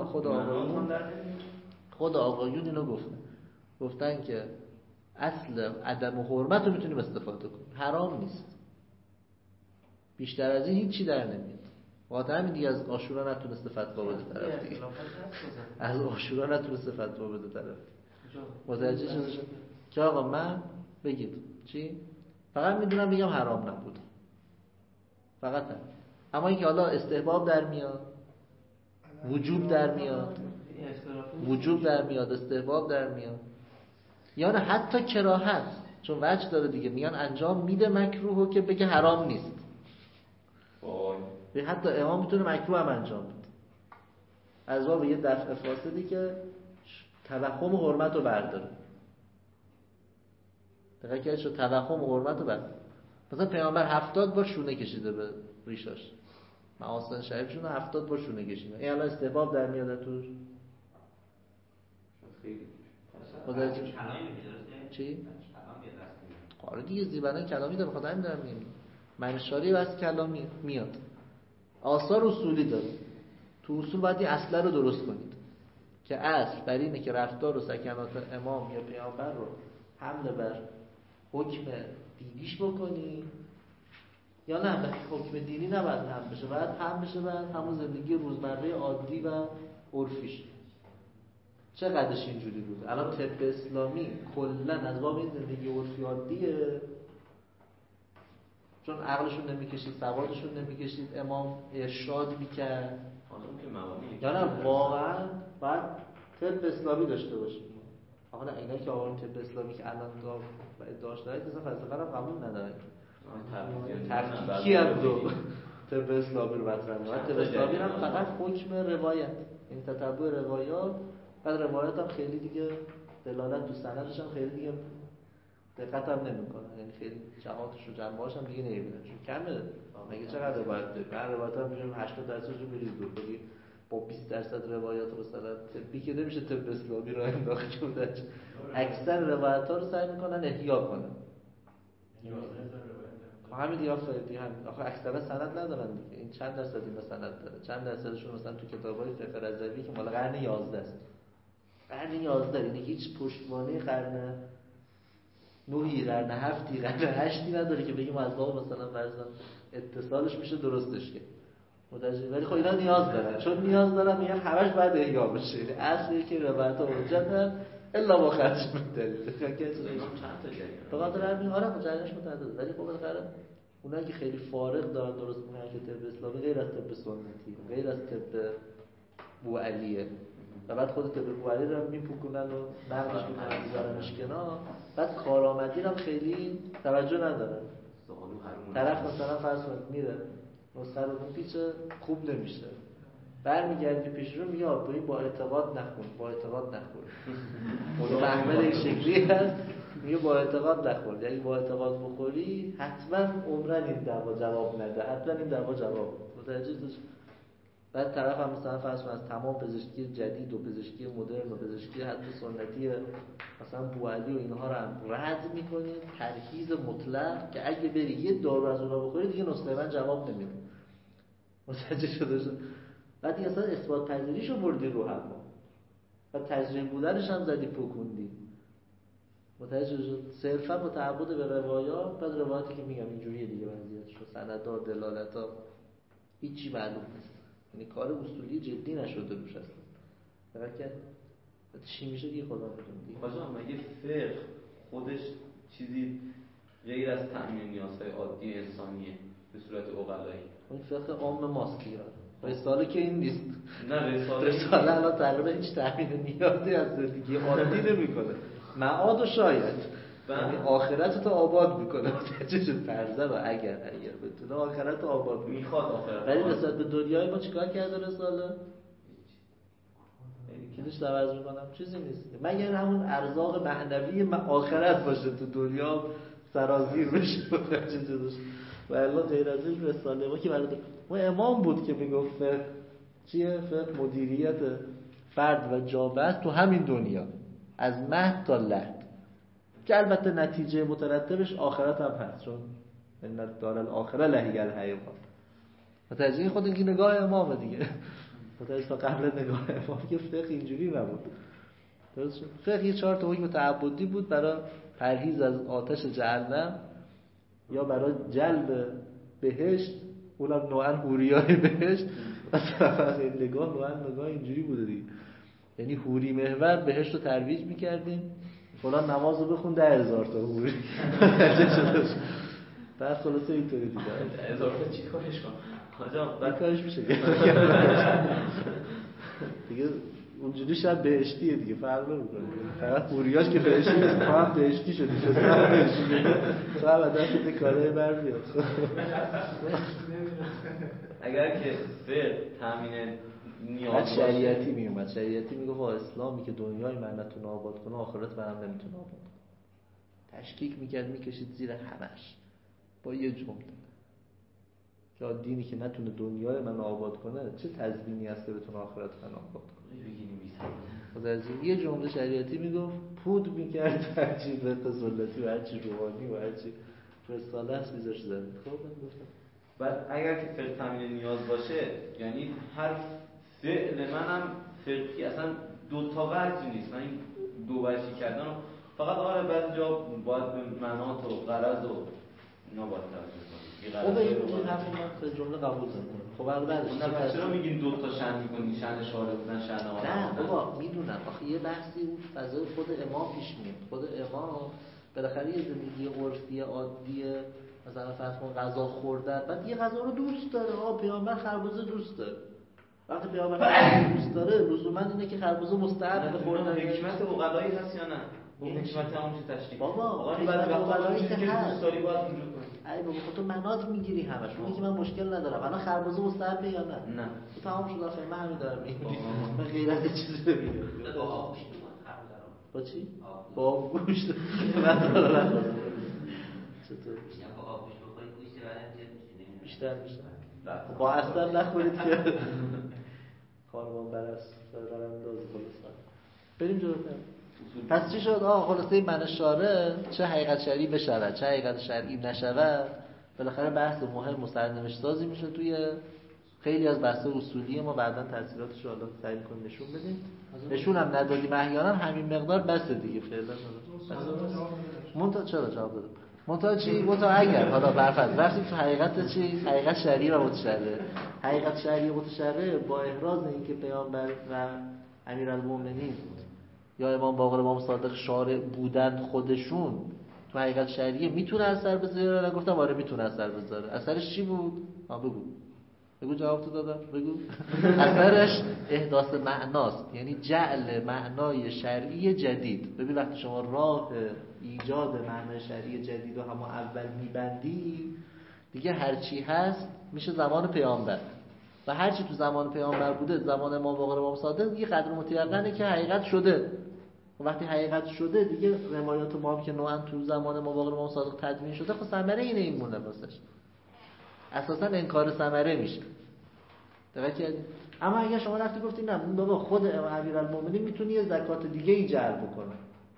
آقایون اینو گفتن که اصل عدم حرمت رو میتونیم استفاده کنیم، حرام نیست. بیشتر از این هیچی در نمیاد. واقعا همین دیگه از عاشورا نتونسته فتوا بده طرف دیگه. از عاشورا نتونسته فتوا بده طرف. متوجه شدید که آقا من بگید چی؟ فقط میدونم بگم حرام نبود. فقط هم. اما اینکه حالا استحباب در میاد، وجوب در میاد، استحباب در میاد، یا نه حتی کراهت، چون وجه داره دیگه، میگن انجام میده مکروهو که بگه حرام نیست. حتی امام میتونه مکروه هم انجام بده از باب یه دفع فاسدی که توهم حرمت رو برداره. دقیقه که شد توهم حرمت رو برداره. مثلا پیامبر 70 بار شونه کشیده به ریشاش، معاصر شریفشون 70 بار شونه کشیده. این الان استحباب در میاد توش؟ چی؟ آره دیگه زیبنای کلامی داره، بخاطر همین دارم میگم منشاری واسه کلامی میاد. آثار اصولی داره. تو اصول باید این اصله رو درست کنید. که اصل بر اینه که رفتار و سکنات امام یا پیامبر رو حمل بر حکم دینیش بکنی یا نه به حکم دینی نباید هم بشه، باید هم بشه بر همون زندگی روزمره عادی و عرفیش. چقدرش اینجوری بود؟ الان طب اسلامی کلا از باب این زندگی عرفی عادیه، چون عقلشون نمیکشید، سوادشون نمیکشید، امام ارشاد میکرد. یا نه واقعا باید طب اسلامی داشته باشیم. آخه نه اینا که آقایون طب اسلامی که الان ادعاش دارن اصلا فلسفه رو قبول ندارن، تفکیکی هم دو طب اسلامی رو مطرح می‌کنن. طب اسلامی هم فقط حکم روایت، این تتبع روایات، بعد روایات هم خیلی دیگه دلالت تو سندش هم خیلی دیگه دقت هم نمی‌کنه، یعنی خیلی جهاتش و جنبه‌هاش هم دیگه نمی‌بینن چون کمه. مگه چقدر روایت داره؟ من روایت هم می‌بینم 80% رو بریز دور بدی با 20% روایات مثلا طبی که نمیشه طب اسلامی رو انداخت که بودش. اکثر روایت‌ها رو سعی می‌کنن احیا کنن. همین دیگه فردی همین. آخه اکثرا سند ندارن دیگه. این چند درصد اینا سند داره؟ چند درصدشون مثلا تو کتابای فقه رضوی که مال قرن 11 است. قرن 11 یعنی هیچ پشتوانه قرن 9 قرن 7 قرن 8 نداره که بگیم از باب مثلا فرضاً اتصالش میشه درستش که. متوجه؟ ولی خب اینا نیاز دارن، چون نیاز دارن میگن همش باید احیا بشه. یعنی اصلی که روایت حجت الا با خرج دلیل. چند تا جریان فقط همین آره خب جریانش متعدده، ولی خب بالاخره اونایی که خیلی فارغ دارن درست میکنن که طب اسلامی غیر از طب سنتی، غیر از طب بوعلیه و بعد خود طب بوعلی رو میپوکنن و نقدش میکنن میذارنش کنار، بعد کارآمدی رو خیلی توجه ندارن. طرف مثلا فرض کنید میره نسخه رو میپیچه خوب نمیشه، برمیگردی پیش رو میگه آقا با اعتقاد نخون، با اعتقاد نخون. متحمل این شکلی هست میگه با اعتقاد نخور، یعنی با اعتقاد بخوری حتما عمرن این دعوا جواب نده، حتما این دعوا جواب متوجه توش. بعد طرف هم مثلا فرض کن از تمام پزشکی جدید و پزشکی مدرن و پزشکی حتی سنتی مثلا بوعلی و اینها رو هم رد میکنه، ترکیز مطلق که اگه بری یه دارو از اونها بخوری دیگه نسخه من جواب نمیده. متوجه شده؟ بعد دیگه اصلا اثبات پذیریشو بردی رو هم و تجربه بودنش هم زدی پوکوندی. متوجه شد؟ صرفا با تعبد به روایات، بعد روایاتی که میگم اینجوریه دیگه وضعیتش، سندها، دلالت‌ها هیچی معلوم نیست، یعنی کار اصولی جدی نشده روش اصلا. فقط که چی میشه دیگه خدا میدونه دیگه. حاجا مگه فقه خودش چیزی غیر از تأمین نیازهای عادی انسانیه به صورت عقلایی؟ این فقه عام ماست دیگه. رساله که این نیست. نه رساله الان تقریبا هیچ تأمین نیازی از زندگی عادی نمی‌کنه. معاد و شاید یعنی آخرت تو آباد میکنه. چه فرضه و اگر بتونه آخرت رو آباد میخواد آخرت، ولی نسبت به دنیای ما چیکار کرده رساله؟ کلیش عوض میکنم چیزی نیست مگر همون ارزاق معنوی آخرت باشه تو دنیا سرازیر بشه. و الا غیر از این رساله ما که ما امام بود که میگفت چیه؟ فقه مدیریت فرد و جامعه تو همین دنیا از مهد تا لحد، که البته نتیجه مترتبش آخرت هم هست، چون ان دار الاخره لهی الحیوان. متوجه خود این نگاه امامه دیگه. متوجه قبل نگاه امام که فقه اینجوری نبود. درست شد؟ فقه یه 4 تا حکم تعبدی بود برای پرهیز از آتش جهنم یا برای جلب بهشت، اونم نوعاً حوریای بهشت. مثلا این نگاه نوعاً اینجوری بوده دیگه، یعنی حوری محور بهشت رو ترویج می‌کردیم، فلان نماز رو بخون 10,000 تا حوری. بعد خلاصه اینطوری دیگه 10,000 تا چی کارش کنم؟ حاجا بعد کارش میشه دیگه اونجوری شاید بهشتیه دیگه، فرق نمی‌کنه. فقط حوریاش که بهشتی نیست، ما هم بهشتی شدیم. تو هم دست کارهای بر میاد. اگر که فقه تامین نیاز شریعتی میومد، شریعتی میگه با اسلامی که دنیای من نتونه آباد کنه آخرت منم نمیتونه آباد کنه، تشکیک میکرد میکشید زیر همش با یه جمله که دینی که نتونه دنیای من آباد کنه چه تضمینی هست که بتونه آخرت من آباد کنه. بگیریم یه جمله شریعتی میگفت پود میکرد هرچی فقه سنتی و هرچی روحانی و هرچی رساله هست میذاش زمین. خب من گفتم بعد اگر که فقه تامین نیاز باشه، یعنی هر فعل منم فقهی اصلا دو تا وجه نیست، من این دو وجهی کردن فقط آره بعضی جا باید به منات و غرض و اینا باید توجه کنیم. خب این حرف من به جمله قبول نمی‌کنم. خب البته چرا میگین دو تا شأن می‌کنی؟ شأن شارع بودن، شأن آدم. نه بابا میدونم، آخه یه بحثی اون فضای خود امام پیش میاد. خود امام بالاخره یه زندگی عرفی عادی، مثلا فرض کن غذا خوردن، بعد یه غذا رو دوست داره. پیامبر خربزه دوست داره. وقتی پیامبر خربزه دوست داره لزوما اینه که خربزه مستحب خوردن. حکمت عقلایی هست یا نه؟ اون حکمت همون چه تشریح بابا آقا بعضی وقتا چیزی که دوست داری باید اونجوری کنی. ای بابا تو منات میگیری همش. اون که من مشکل ندارم. الان خربزه مستحبه یا نه؟ نه. تو تمام شد آخه من همین دارم میگم. من غیرت چیزی نمیگم. با چی؟ با گوشت. من دارم نخورم. چطور؟ یا با آبش بخورید گوشت بدن زیاد میشه. بیشتر. با اصلا نخورید که خانمان برست دارم دوز خلاص. بریم جلوتر. پس چی شد؟ خلاصه من شارع چه حقیقت شرعی بشود چه حقیقت شرعی نشود، بالاخره بحث مهم و سرنوشت سازی میشه توی خیلی از بحث اصولی ما. بعداً تفصیلاتش رو الان سعی کنیم نشون بدیم. نشون هم ندادیم احیانا همین مقدار بسه دیگه فعلا. منتها چرا جواب دادم؟ منتها چی؟ منتها اگر حالا برفرض رفتیم تو حقیقت چی؟ حقیقت شرعی و متشرع. حقیقت شرعی و متشرع با احراز اینکه پیامبر و امیرالمومنین یا امام باقر امام صادق شارع بودن خودشون تو حقیقت شرعی میتونه اثر بذاره؟ نگفتم آره میتونه اثر بذاره. اثرش چی بود؟ بگو جواب تو دادم. بگو. اثرش احداث معناست، یعنی جعل معنای شرعی جدید. ببین وقتی شما راه ایجاد معنای شرعی جدید رو هم اول میبندی دیگه هرچی هست میشه زمان پیامبر و هرچی تو زمان پیامبر بوده زمان امام باقر امام صادق دیگه قدر متیقنه که حقیقت شده. و وقتی حقیقت شده دیگه روایات ما هم که نوعا تو زمان امام باقر امام صادق تدوین شده، خب ثمره اینه این مونه واسش. اساسا انکار ثمره میشه. درسته؟ اما اگه شما رفتی گفتی نه بابا خود امیرالمومنین میتونه یه زکات دیگه ای جلب بکنه،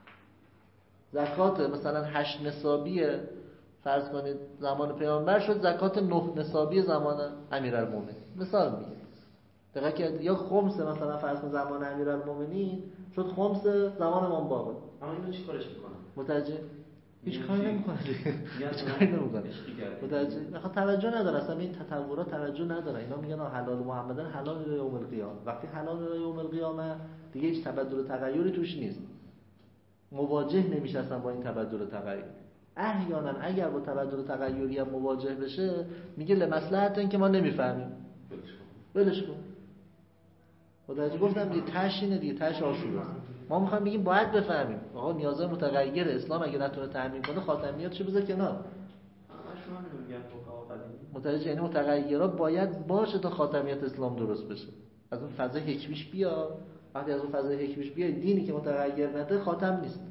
زکات مثلا 8 نصابی فرض کنید زمان پیامبر شد زکات 9 نصابی زمان امیرالمومنین، مثال میگم. درسته؟ یا خمس مثلا فرض کن زمان امیرالمومنین شد خمس زمان امام باقر. اما اینو چی کارش میکنه؟ متوجه؟ هیچ کاری نمیکنه. هیچ کاری نمیکنه. متوجه؟ میخواد توجه نداره، اصلا این تطورات توجه نداره. اینا میگن حلال محمدن حلال الی یوم القیامه. وقتی حلال الی یوم القیامه دیگه هیچ تبدل و تغییری توش نیست. مواجه نمیشه اصلا با این تبدل و تغییر. احیانا اگر با تبدل و تغییری هم مواجه بشه میگه لمصلحت این که ما نمیفهمیم. ولش کن. متوجه گفتم دیگه تاشینه دیگه تاش آشوبه. ما میخوایم بگیم باید بفهمیم آقا نیازهای متغیر اسلام اگه نتونه تامین کنه خاتمیات چه بذار کنار. همشون میگن فقها قدیمی. متوجه یعنی متغیرات باید باشه تا خاتمیت اسلام درست بشه. از اون فضای حکمیش بیا. وقتی از اون فضای حکمیش بیای دینی که متغیر نده خاتم نیست.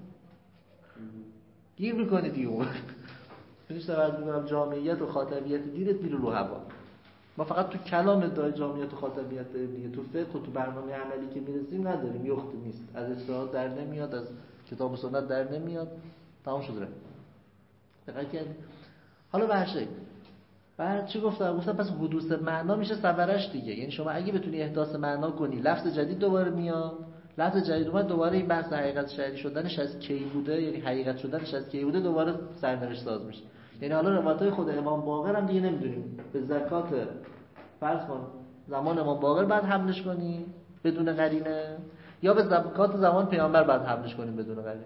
گیر میکنی دیگه اون. میشه توجه میکنم جامعیت و خاتمیت دینت میره رو هوا. ما فقط تو کلام ادعای جامعیت و خاتمیت داریم دیگه، تو فقه و تو برنامه عملی که میرسیم نداریم. یخت نیست، از اجتهاد در نمیاد، از کتاب و سنت در نمیاد، تمام شده. دقیق کردی؟ حالا به هر شکل بعد چی گفتم پس حدوث معنا میشه ثمرش دیگه. یعنی شما اگه بتونی احداث معنا کنی لفظ جدید دوباره میاد، لفظ جدید اومد دوباره این بحث حقیقت شرعی شدنش از کی بوده، یعنی حقیقت شدنش از کی بوده دوباره سرنوشت ساز میشه. یعنی حالا روایت‌های خود امام باقر هم دیگه نمیدونیم به زکات فرض کن زمان امام باقر بعد حملش کنی بدون قرینه یا به زکات زمان پیامبر بعد حملش کنیم بدون قرینه.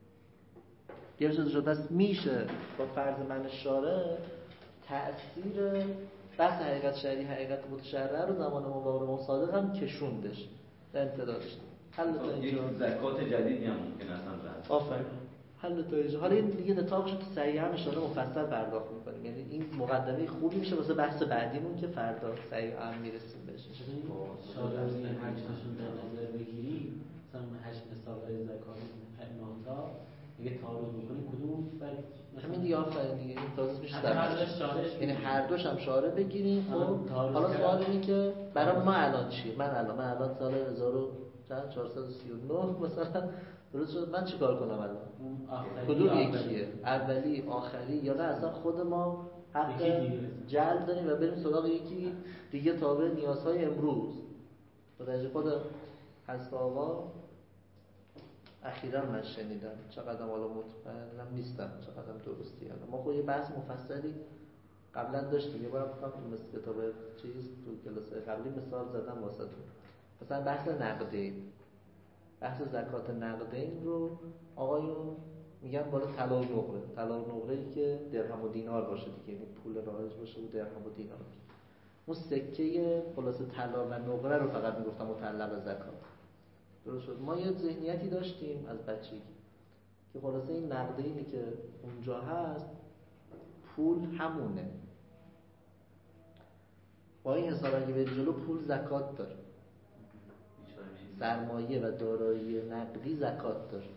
یه چیز شد. پس میشه با فرض من شارع تأثیر بحث حقیقت شرعی حقیقت متشرع رو زمان امام باقر امام صادق هم کشوندش در امتدادش. حل تا اینجا زکات جدیدی هم ممکن اصلا رد. آفرین. حل تا اینجا. حالا این دیگه نطاقش تو سریع هم اشاره مفصل پرداخت می‌کنیم. یعنی این مقدمه خوبی میشه واسه بحث بعدیمون که فردا سریع هم میرسیم بهش. شارعی هر چیزشون در نظر بگیری مثلا 8 نصابه زکات نهتا دیگه تعارض می‌کنی کدوم همین دیگه آفرین دیگه این تازه میشه یعنی هر دوش هم شارع بگیریم. خب حالا سوال اینه که برای ما الان چیه؟ من الان سال 1439 مثلا درست شد، من چیکار کنم الان؟ کدوم یکیه؟ اولی آخری یا نه اصلا خود ما حق جلب داریم و بریم سراغ یکی دیگه تابع نیازهای امروز. خود هست آقا اخیراً من شنیدم، چقدر حالا مطمئنم نیستم چقدر درستی. ما خود یه بحث مفصلی قبلا داشتیم، یه بار فکر کنم تو کتاب چیز تو کلاس قبلی مثال زدم واسهتون. مثلا بحث نقدین، بحث زکات نقدین رو آقایون میگن بالا طلا و نقره، طلا و نقره‌ای که درهم و دینار باشه دیگه، یعنی پول رایج باشه و درهم و دینار. اون سکه خلاص طلا و نقره رو فقط میگفتم متعلق زکات. درست شد. ما یه ذهنیتی داشتیم از بچگی که خلاصه این نقدینی که اونجا هست پول همونه. با این حساب اگه به جلو پول زکات داره، سرمایه و دارایی نقدی زکات داره،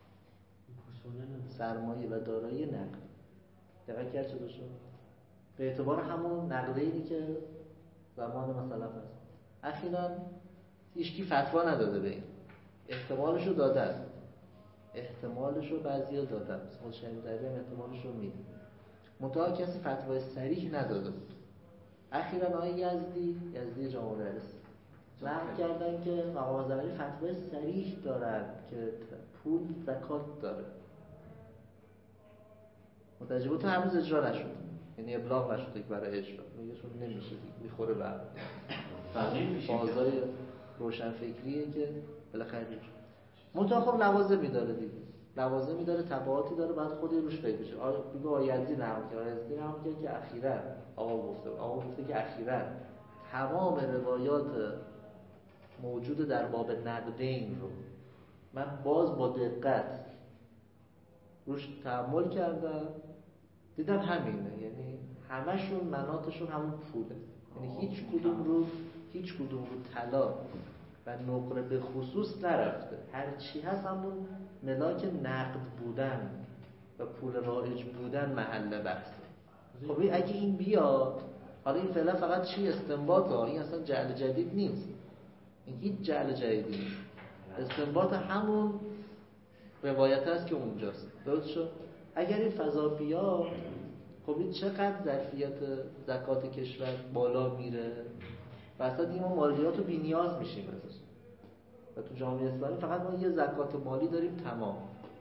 سرمایه و دارایی نقدی دقیق کرد شده شد به اعتبار همون نقدینی که زمان مثلا هست. اخیراً هیچکی فتوا نداده به این، احتمالشو دادن، احتمالشو بعضیا دادن، مثلا شریف دربی هم احتمالشو میده، منتها کسی فتوای صریح نداده بود. اخیراً آقای یزدی جامعه رئیس نقل کردن که مقام ظاهری فتوای صریح دارن که پول زکات داره. متوجه بود؟ هنوز اجرا نشد، یعنی ابلاغ نشده که برای اجرا میگه چون نمیشه دیگه، میخوره به فازای روشنفکریه که بالاخره منتها خب لوازمی داره دیگه، لوازمی داره، تبعاتی داره، بعد خودی روش فکر بشه. میگه آیزی نقل که اخیراً آقا گفته که اخیراً تمام روایات موجود در باب نقدین رو من باز با دقت روش تأمل کردم، دیدم همینه، یعنی همشون مناطشون همون پوله، یعنی هیچ کدوم رو طلا و نقره به خصوص نرفته، هر چی هست همون ملاک نقد بودن و پول رایج بودن محل بحثه. خب اگه این بیاد، حالا این فعلا فقط چی استنباط ها، این اصلا جعل جدید نیست، این هیچ جعل جدیدی نیست، استنباط همون روایت هست که اونجاست. درست شد؟ اگر این فضا بیاد، خب این چقدر ظرفیت زکات کشور بالا میره و اصلا دیگه ما مالیات رو بی نیاز میشیم ازش. و تو جامعه اسلامی فقط ما یه زکات مالی داریم، تمام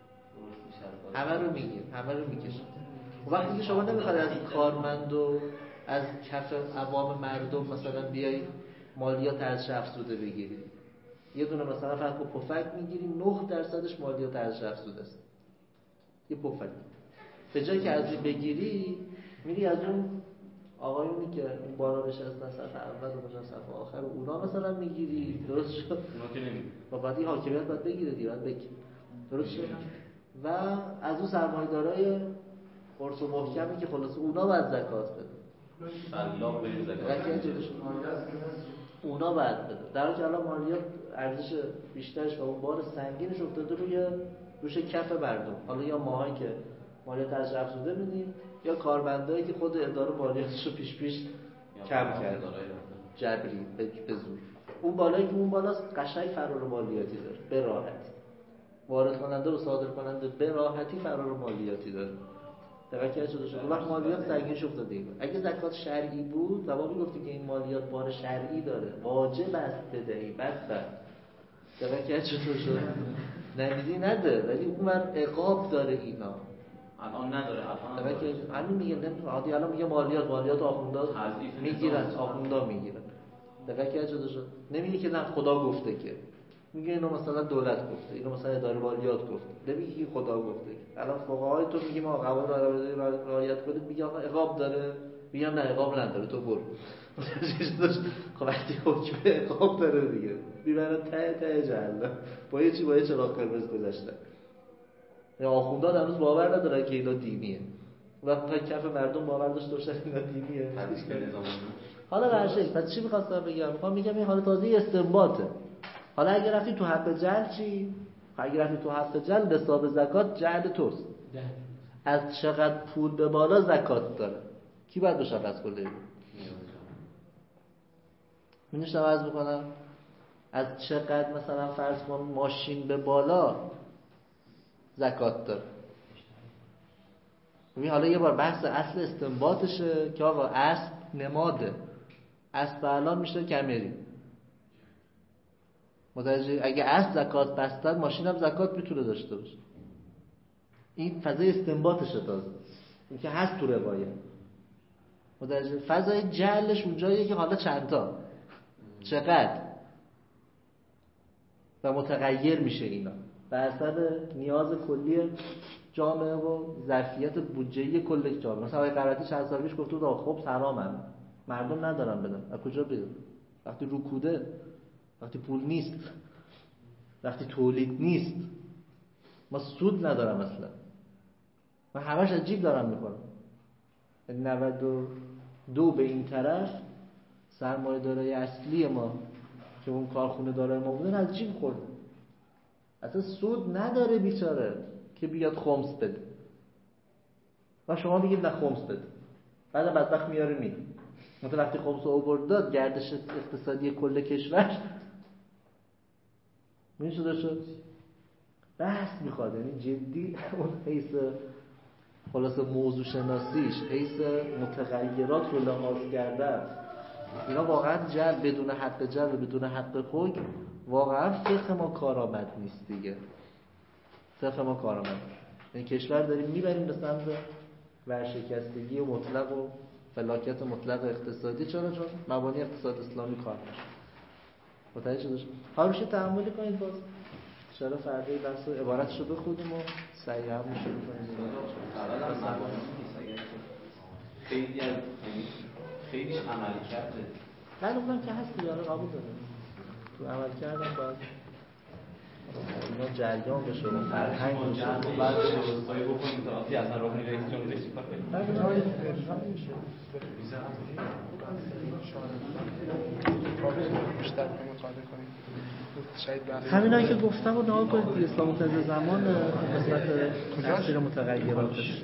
همه رو میگیم، همه رو میکشیم. وقتی که شما نمیخواد از کارمند و از کف عوام مردم مثلا بیای مالیات ارزش افزوده بگیری، یه دونه مثلا فقط با پفک میگیری 9% مالیات ارزش افزوده است، یه پفک. به جای که از این بگیری میری از اون آقایونی که اون بالا نشستن صف اول و مثلا صف آخر و اونا مثلا میگیری. درست شد؟ اونا که نمیگیری و بعد این حاکمیت باید بگیره دیگه، باید بگیره. درست شد؟ و از اون سرمایه‌دارای قرص و محکمی که خلاص اونا باید زکات بده، سلاق به زکات اونا باید بده، در حالی که الان مالیات ارزش بیشترش و اون بار سنگینش افتاده روش کف مردم. حالا یا ماهایی که مالیات ارزش افزوده میدیم یا کارمندایی که خود اداره مالیاتش رو پیش کم کرده جبری به زور. اون بالایی که اون بالاست قشنگ فرار مالیاتی داره به راحتی، وارد کننده و صادر کننده به راحتی فرار مالیاتی داره. دقیقاً شده شد. وقت مالیات سنگینش افتاده. اگه زکات شرعی بود و ما میگفتیم که این مالیات بار شرعی داره، واجب است بدهی، بس. دقیقاً شده. نمیدی نده، ولی اونور عقاب داره اینا. الان نداره، الان داره. همین میگه عادی الان میگه مالیات آخوندا میگیرن، آخوندا میگیرن. دقیقاً شده شد. نمیگه که نه خدا گفته که، میگه اینو مثلا دولت گفته، اینو مثلا اداره مالیات گفته، نمیگه که خدا گفته. الان فقهای تو میگیم آقا قوانین رعایت کنید، میگه آقا عقاب داره، میگم نه عقاب نداره، تو برو. خب وقتی حکم عقاب داره دیگه میبرن ته جهنم با یه چراغ قرمز گذاشتن. یا آخوندا هنوز باور ندارن که اینا دینیه، وقتی کف مردم باور داشته باشن اینا دینیه. حالا به هر شکل پس چی می‌خواستم بگم؟ میگم این حالا تازه استنباطه. حالا اگه رفتی تو حق جعل چی؟ اگه رفتی تو حق جعل نصاب زکات جعل توست. از چقدر پول به بالا زکات داره؟ کی باید مشخص کنه اینو؟ منش عوض می‌کنم از چقدر مثلا فرض کن ماشین به بالا زکات داره. ببین حالا یه بار بحث اصل استنباطشه که آقا اسب نماده، اسب الان میشه کمری. متوجه؟ اگه اصل زکات بستن ماشین هم زکات میتونه داشته باشه. این فضای استنباطشه تازه، این که هست تو روایت. متوجه؟ فضای جعلش اونجاییه که حالا چندتا چقدر و متغیر میشه اینا بر حسب نیاز کلی جامعه و ظرفیت بودجه‌ای کل جامعه. مثلا آقای قرائتی چند سال پیش گفت بود خب حرامه، مردم ندارن بدن، از کجا بدن؟ وقتی رکوده، وقتی پول نیست، وقتی تولید نیست. ما سود ندارم اصلا، من همش عجیب دارم میکنم. 92 به این طرف سرمایه دارای اصلی ما که اون کارخونه دارای ما بودن از جیب خورده، اصلا سود نداره بیچاره که بیاد خمس بده و شما بگید نه خمس بده، بعد بدبخت میاره میده. مثلا وقتی خمس رو آورد داد گردش اقتصادی کل کشور میشه داشت بحث میخواد، یعنی جدی اون حیث خلاصه موضوع شناسیش، حیث متغیرات رو لحاظ کردن، اینا واقعا جلب بدون حق جلب بدون حق حکم واقعا فقه ما کارآمد نیست دیگه. فقه ما کارآمد، این کشور داریم میبریم به سمت ورشکستگی مطلق و فلاکت مطلق اقتصادی. چرا؟ چون مبانی اقتصاد اسلامی کار نشه. متوجه شدید؟ هاروشی تأملی کنید باز انشاءالله فردای بحث عبارتش رو بخونیم و سریع هم شروع کنیم. خیلیش عمل کرده. من اونم که هست دیگه قبول دارم. تو عمل کردم باید اینا جریان بشه و فرهنگ بشه. بعد درستایی بکنیم تا آتی اصلا راه رئیس جمهوری چی کار همینایی که گفتم رو نها کنید. اسلام منتظر زمان قسمت تاثیر متغیراتش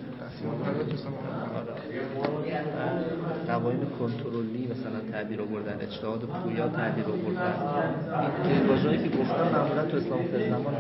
قوانین کنترلی مثلا تعبیر آوردن، اجتهاد پویا تعبیر آوردن، این واژه‌ای که گفتم معمولا تو اسلام منتظر زمان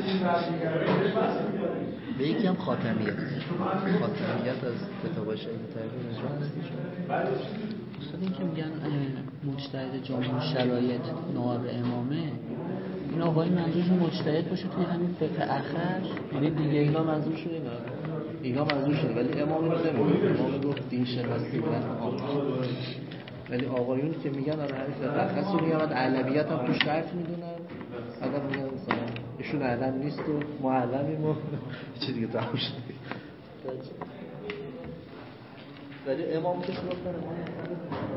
به یکی هم خاتمیت از کتابای شهید تعبیر نجات خب این که میگن مجتهد جامع شرایط نواب امامه، این آقای منظورشون مجتهد باشه توی همین فقه اخر، یعنی دیگه اینا منظورشون اینا منظورشون، ولی امام رو نمیگه. امام گفت دین شناسی و ولی آقایون که میگن آره همین فقه اخر رو میگن، علویت هم توش حرف میدونن، آدم میگن مثلا ایشون علم نیست و ما علمیم و چه دیگه تموم شده. ولی امام که گفتن امام